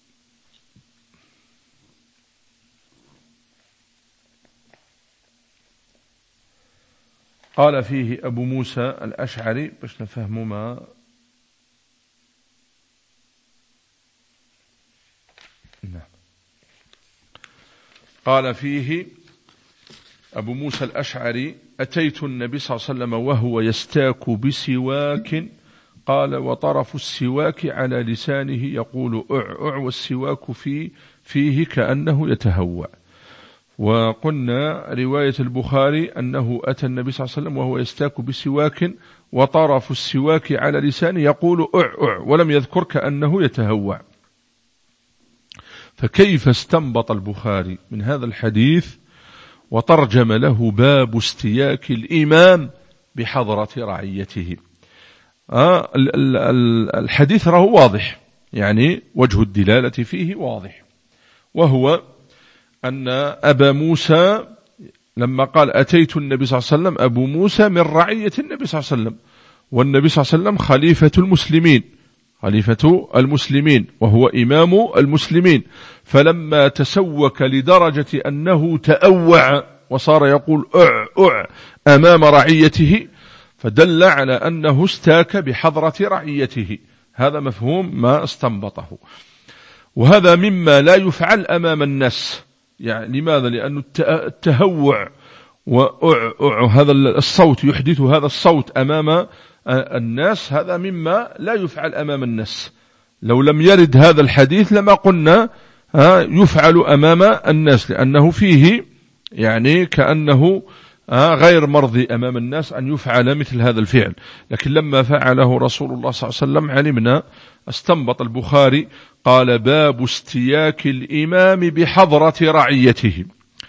قال فيه أبو موسى الأشعري باش نفهموا ما نعم. قال فيه أبو موسى الأشعري أتيت النبي صلى الله عليه وسلم وهو يستاك بسواك، قال وطرف السواك على لسانه يقول أع أع والسواك في فيه كأنه يتهوى. وقلنا رواية البخاري أنه أتى النبي صلى الله عليه وسلم وهو يستاك بسواك وطرف السواك على لسانه يقول أع أع ولم يذكر كأنه يتهوى. فكيف استنبط البخاري من هذا الحديث وترجم له باب استياك الإمام بحضرة رعيته؟ آه الحديث راه واضح، يعني وجه الدلالة فيه واضح، وهو أن أبا موسى لما قال أتيت النبي صلى الله عليه وسلم، أبو موسى من رعية النبي صلى الله عليه وسلم، والنبي صلى الله عليه وسلم خليفة المسلمين خليفة المسلمين وهو إمام المسلمين، فلما تسوك لدرجة أنه تأوع وصار يقول أع أع أمام رعيته فدل على أنه استاك بحضرة رعيته. هذا مفهوم ما استنبطه، وهذا مما لا يفعل أمام الناس. يعني لماذا؟ لأن التهوع وأع هذا الصوت يحدث هذا الصوت أمام الناس، هذا مما لا يفعل أمام الناس. لو لم يرد هذا الحديث لما قلنا يفعل أمام الناس، لأنه فيه يعني كأنه غير مرضي أمام الناس أن يفعل مثل هذا الفعل. لكن لما فعله رسول الله صلى الله عليه وسلم علمنا، استنبط البخاري قال باب استياك الإمام بحضرة رعيته.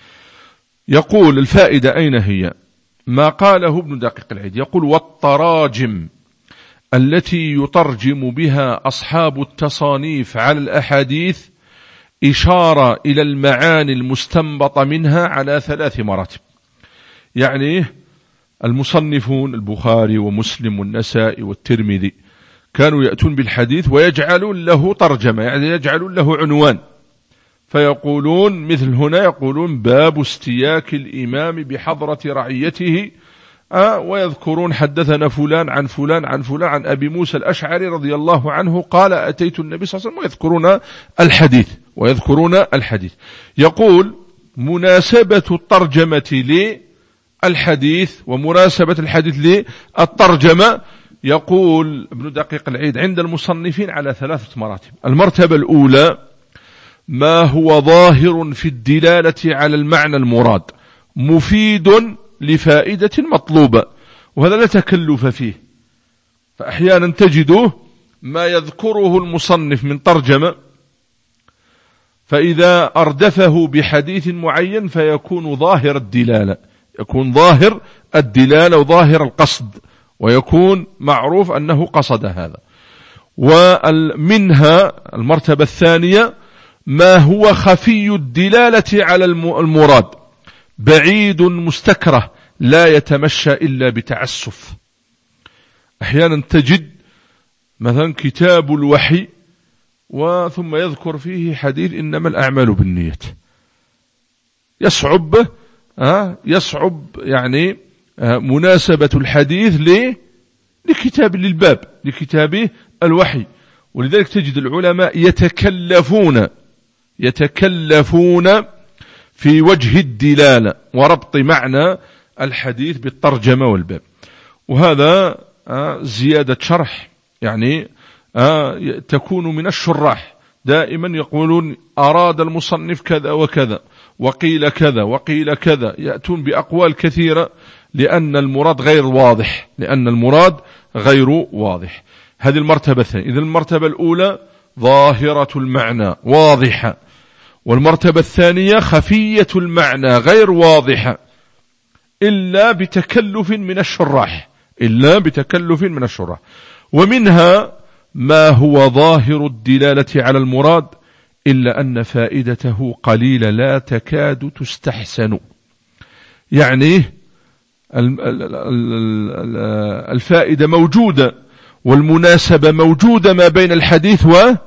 يقول الفائدة أين هي؟ ما قاله ابن دقيق العيد، يقول والتراجم التي يترجم بها أصحاب التصانيف على الأحاديث إشارة إلى المعاني المستنبطة منها على ثلاث مراتب. يعني المصنفون البخاري ومسلم والنسائي والترمذي كانوا يأتون بالحديث ويجعلون له ترجمة، يعني يجعلون له عنوان، فيقولون مثل هنا يقولون باب استياك الإمام بحضرة رعيته، آه ويذكرون حدثنا فلان عن فلان عن فلان عن أبي موسى الأشعري رضي الله عنه قال أتيت النبي صلى الله عليه وسلم، ويذكرون الحديث ويذكرون الحديث. يقول مناسبة الترجمة للحديث ومناسبة الحديث للترجمة، يقول ابن دقيق العيد عند المصنفين على ثلاثة مراتب. المرتبة الأولى ما هو ظاهر في الدلالة على المعنى المراد مفيد لفائدة مطلوبة، وهذا لا تكلف فيه. فأحيانا تجده ما يذكره المصنف من ترجمة، فإذا أردفه بحديث معين فيكون ظاهر الدلالة، يكون ظاهر الدلالة وظاهر القصد، ويكون معروف أنه قصد هذا. ومنها المرتبة الثانية ما هو خفي الدلالة على المراد بعيد مستكره لا يتمشى إلا بتعسف. أحيانا تجد مثلا كتاب الوحي وثم يذكر فيه حديث إنما الأعمال بالنيات، يصعب به يصعب يعني مناسبة الحديث لكتاب للباب لكتاب الوحي. ولذلك تجد العلماء يتكلفون يتكلفون في وجه الدلالة وربط معنى الحديث بالترجمة والباب، وهذا زيادة شرح، يعني تكون من الشراح دائما يقولون أراد المصنف كذا وكذا وقيل كذا وقيل كذا، يأتون بأقوال كثيرة لأن المراد غير واضح لأن المراد غير واضح. هذه المرتبة الثانية. إذن المرتبة الأولى ظاهرة المعنى واضحة، والمرتبة الثانية خفية المعنى غير واضحة إلا بتكلف من الشراح إلا بتكلف من الشراح ومنها ما هو ظاهر الدلالة على المراد إلا أن فائدته قليلة لا تكاد تستحسن. يعني الفائدة موجودة والمناسبة موجودة ما بين الحديث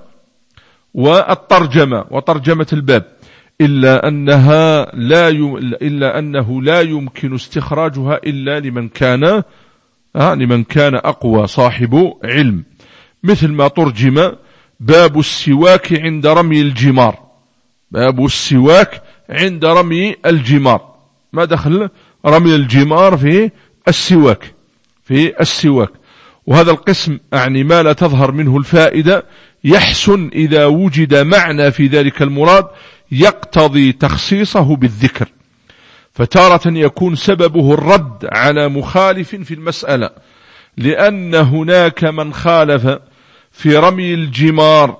والترجمة وترجمة الباب، إلا أنها لا ي... إلا أنه لا يمكن استخراجها إلا لمن كان آه لمن كان أقوى صاحب علم، مثل ما ترجم باب السواك عند رمي الجمار. باب السواك عند رمي الجمار، ما دخل رمي الجمار في السواك في السواك وهذا القسم يعني ما لا تظهر منه الفائدة يحسن إذا وجد معنى في ذلك المراد يقتضي تخصيصه بالذكر، فتارة يكون سببه الرد على مخالف في المسألة، لأن هناك من خالف في رمي الجمار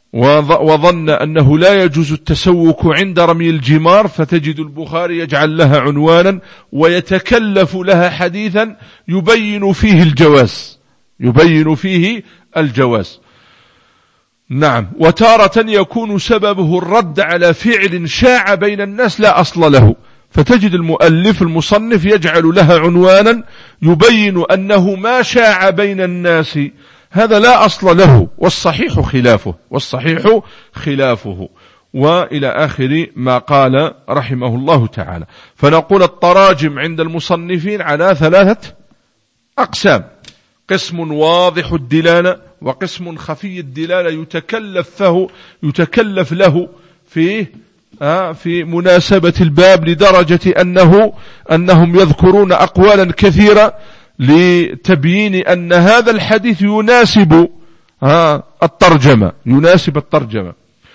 وظن أنه لا يجوز التسوك عند رمي الجمار، فتجد البخاري يجعل لها عنوانا ويتكلف لها حديثا يبين فيه الجواز يبين فيه الجواز نعم. وتارة يكون سببه الرد على فعل شاع بين الناس لا أصل له، فتجد المؤلف المصنف يجعل لها عنوانا يبين أنه ما شاع بين الناس هذا لا أصل له والصحيح خلافه والصحيح خلافه وإلى آخر ما قال رحمه الله تعالى. فنقول التراجم عند المصنفين على ثلاثة أقسام: قسم واضح الدلالة، وقسم خفي الدلالة يتكلف فه يتكلف له فيه في مناسبة الباب لدرجة أنه أنهم يذكرون أقوالا كثيرة لتبيين أن هذا الحديث يناسب الترجمة يناسب الترجمة.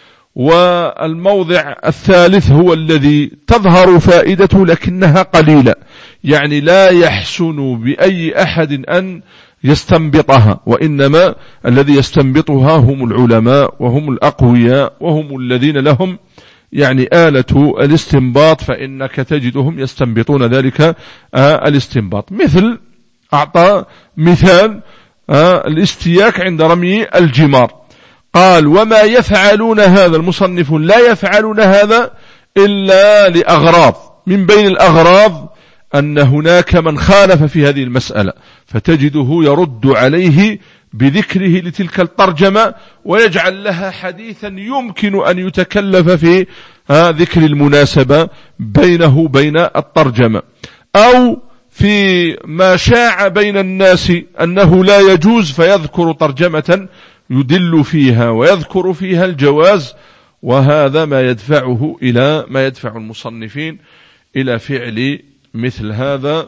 والموضع الثالث هو الذي تظهر فائدته لكنها قليلة، يعني لا يحسن بأي أحد أن يستنبطها، وإنما الذي يستنبطها هم العلماء وهم الأقوياء وهم الذين لهم يعني آلة الاستنباط، فإنك تجدهم يستنبطون ذلك الاستنباط. مثل أعطى مثال الاستياك عند رمي الجمار، قال: وما يفعلون هذا المصنف لا يفعلون هذا إلا لأغراض، من بين الأغراض أن هناك من خالف في هذه المسألة، فتجده يرد عليه بذكره لتلك الترجمة ويجعل لها حديثا يمكن أن يتكلف في ذكر المناسبة بينه وبين الترجمة، أو في ما شاع بين الناس أنه لا يجوز فيذكر ترجمة يدل فيها ويذكر فيها الجواز، وهذا ما يدفعه إلى ما يدفع المصنفين إلى فعل مثل هذا.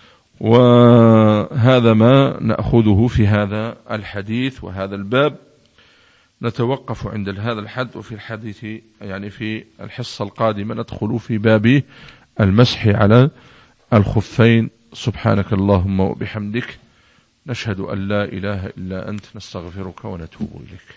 وهذا ما نأخذه في هذا الحديث وهذا الباب. نتوقف عند هذا الحد، وفي الحديث يعني في الحصة القادمة ندخل في باب المسح على الخفين. سبحانك اللهم وبحمدك، نشهد أن لا إله إلا أنت، نستغفرك ونتوب إليك.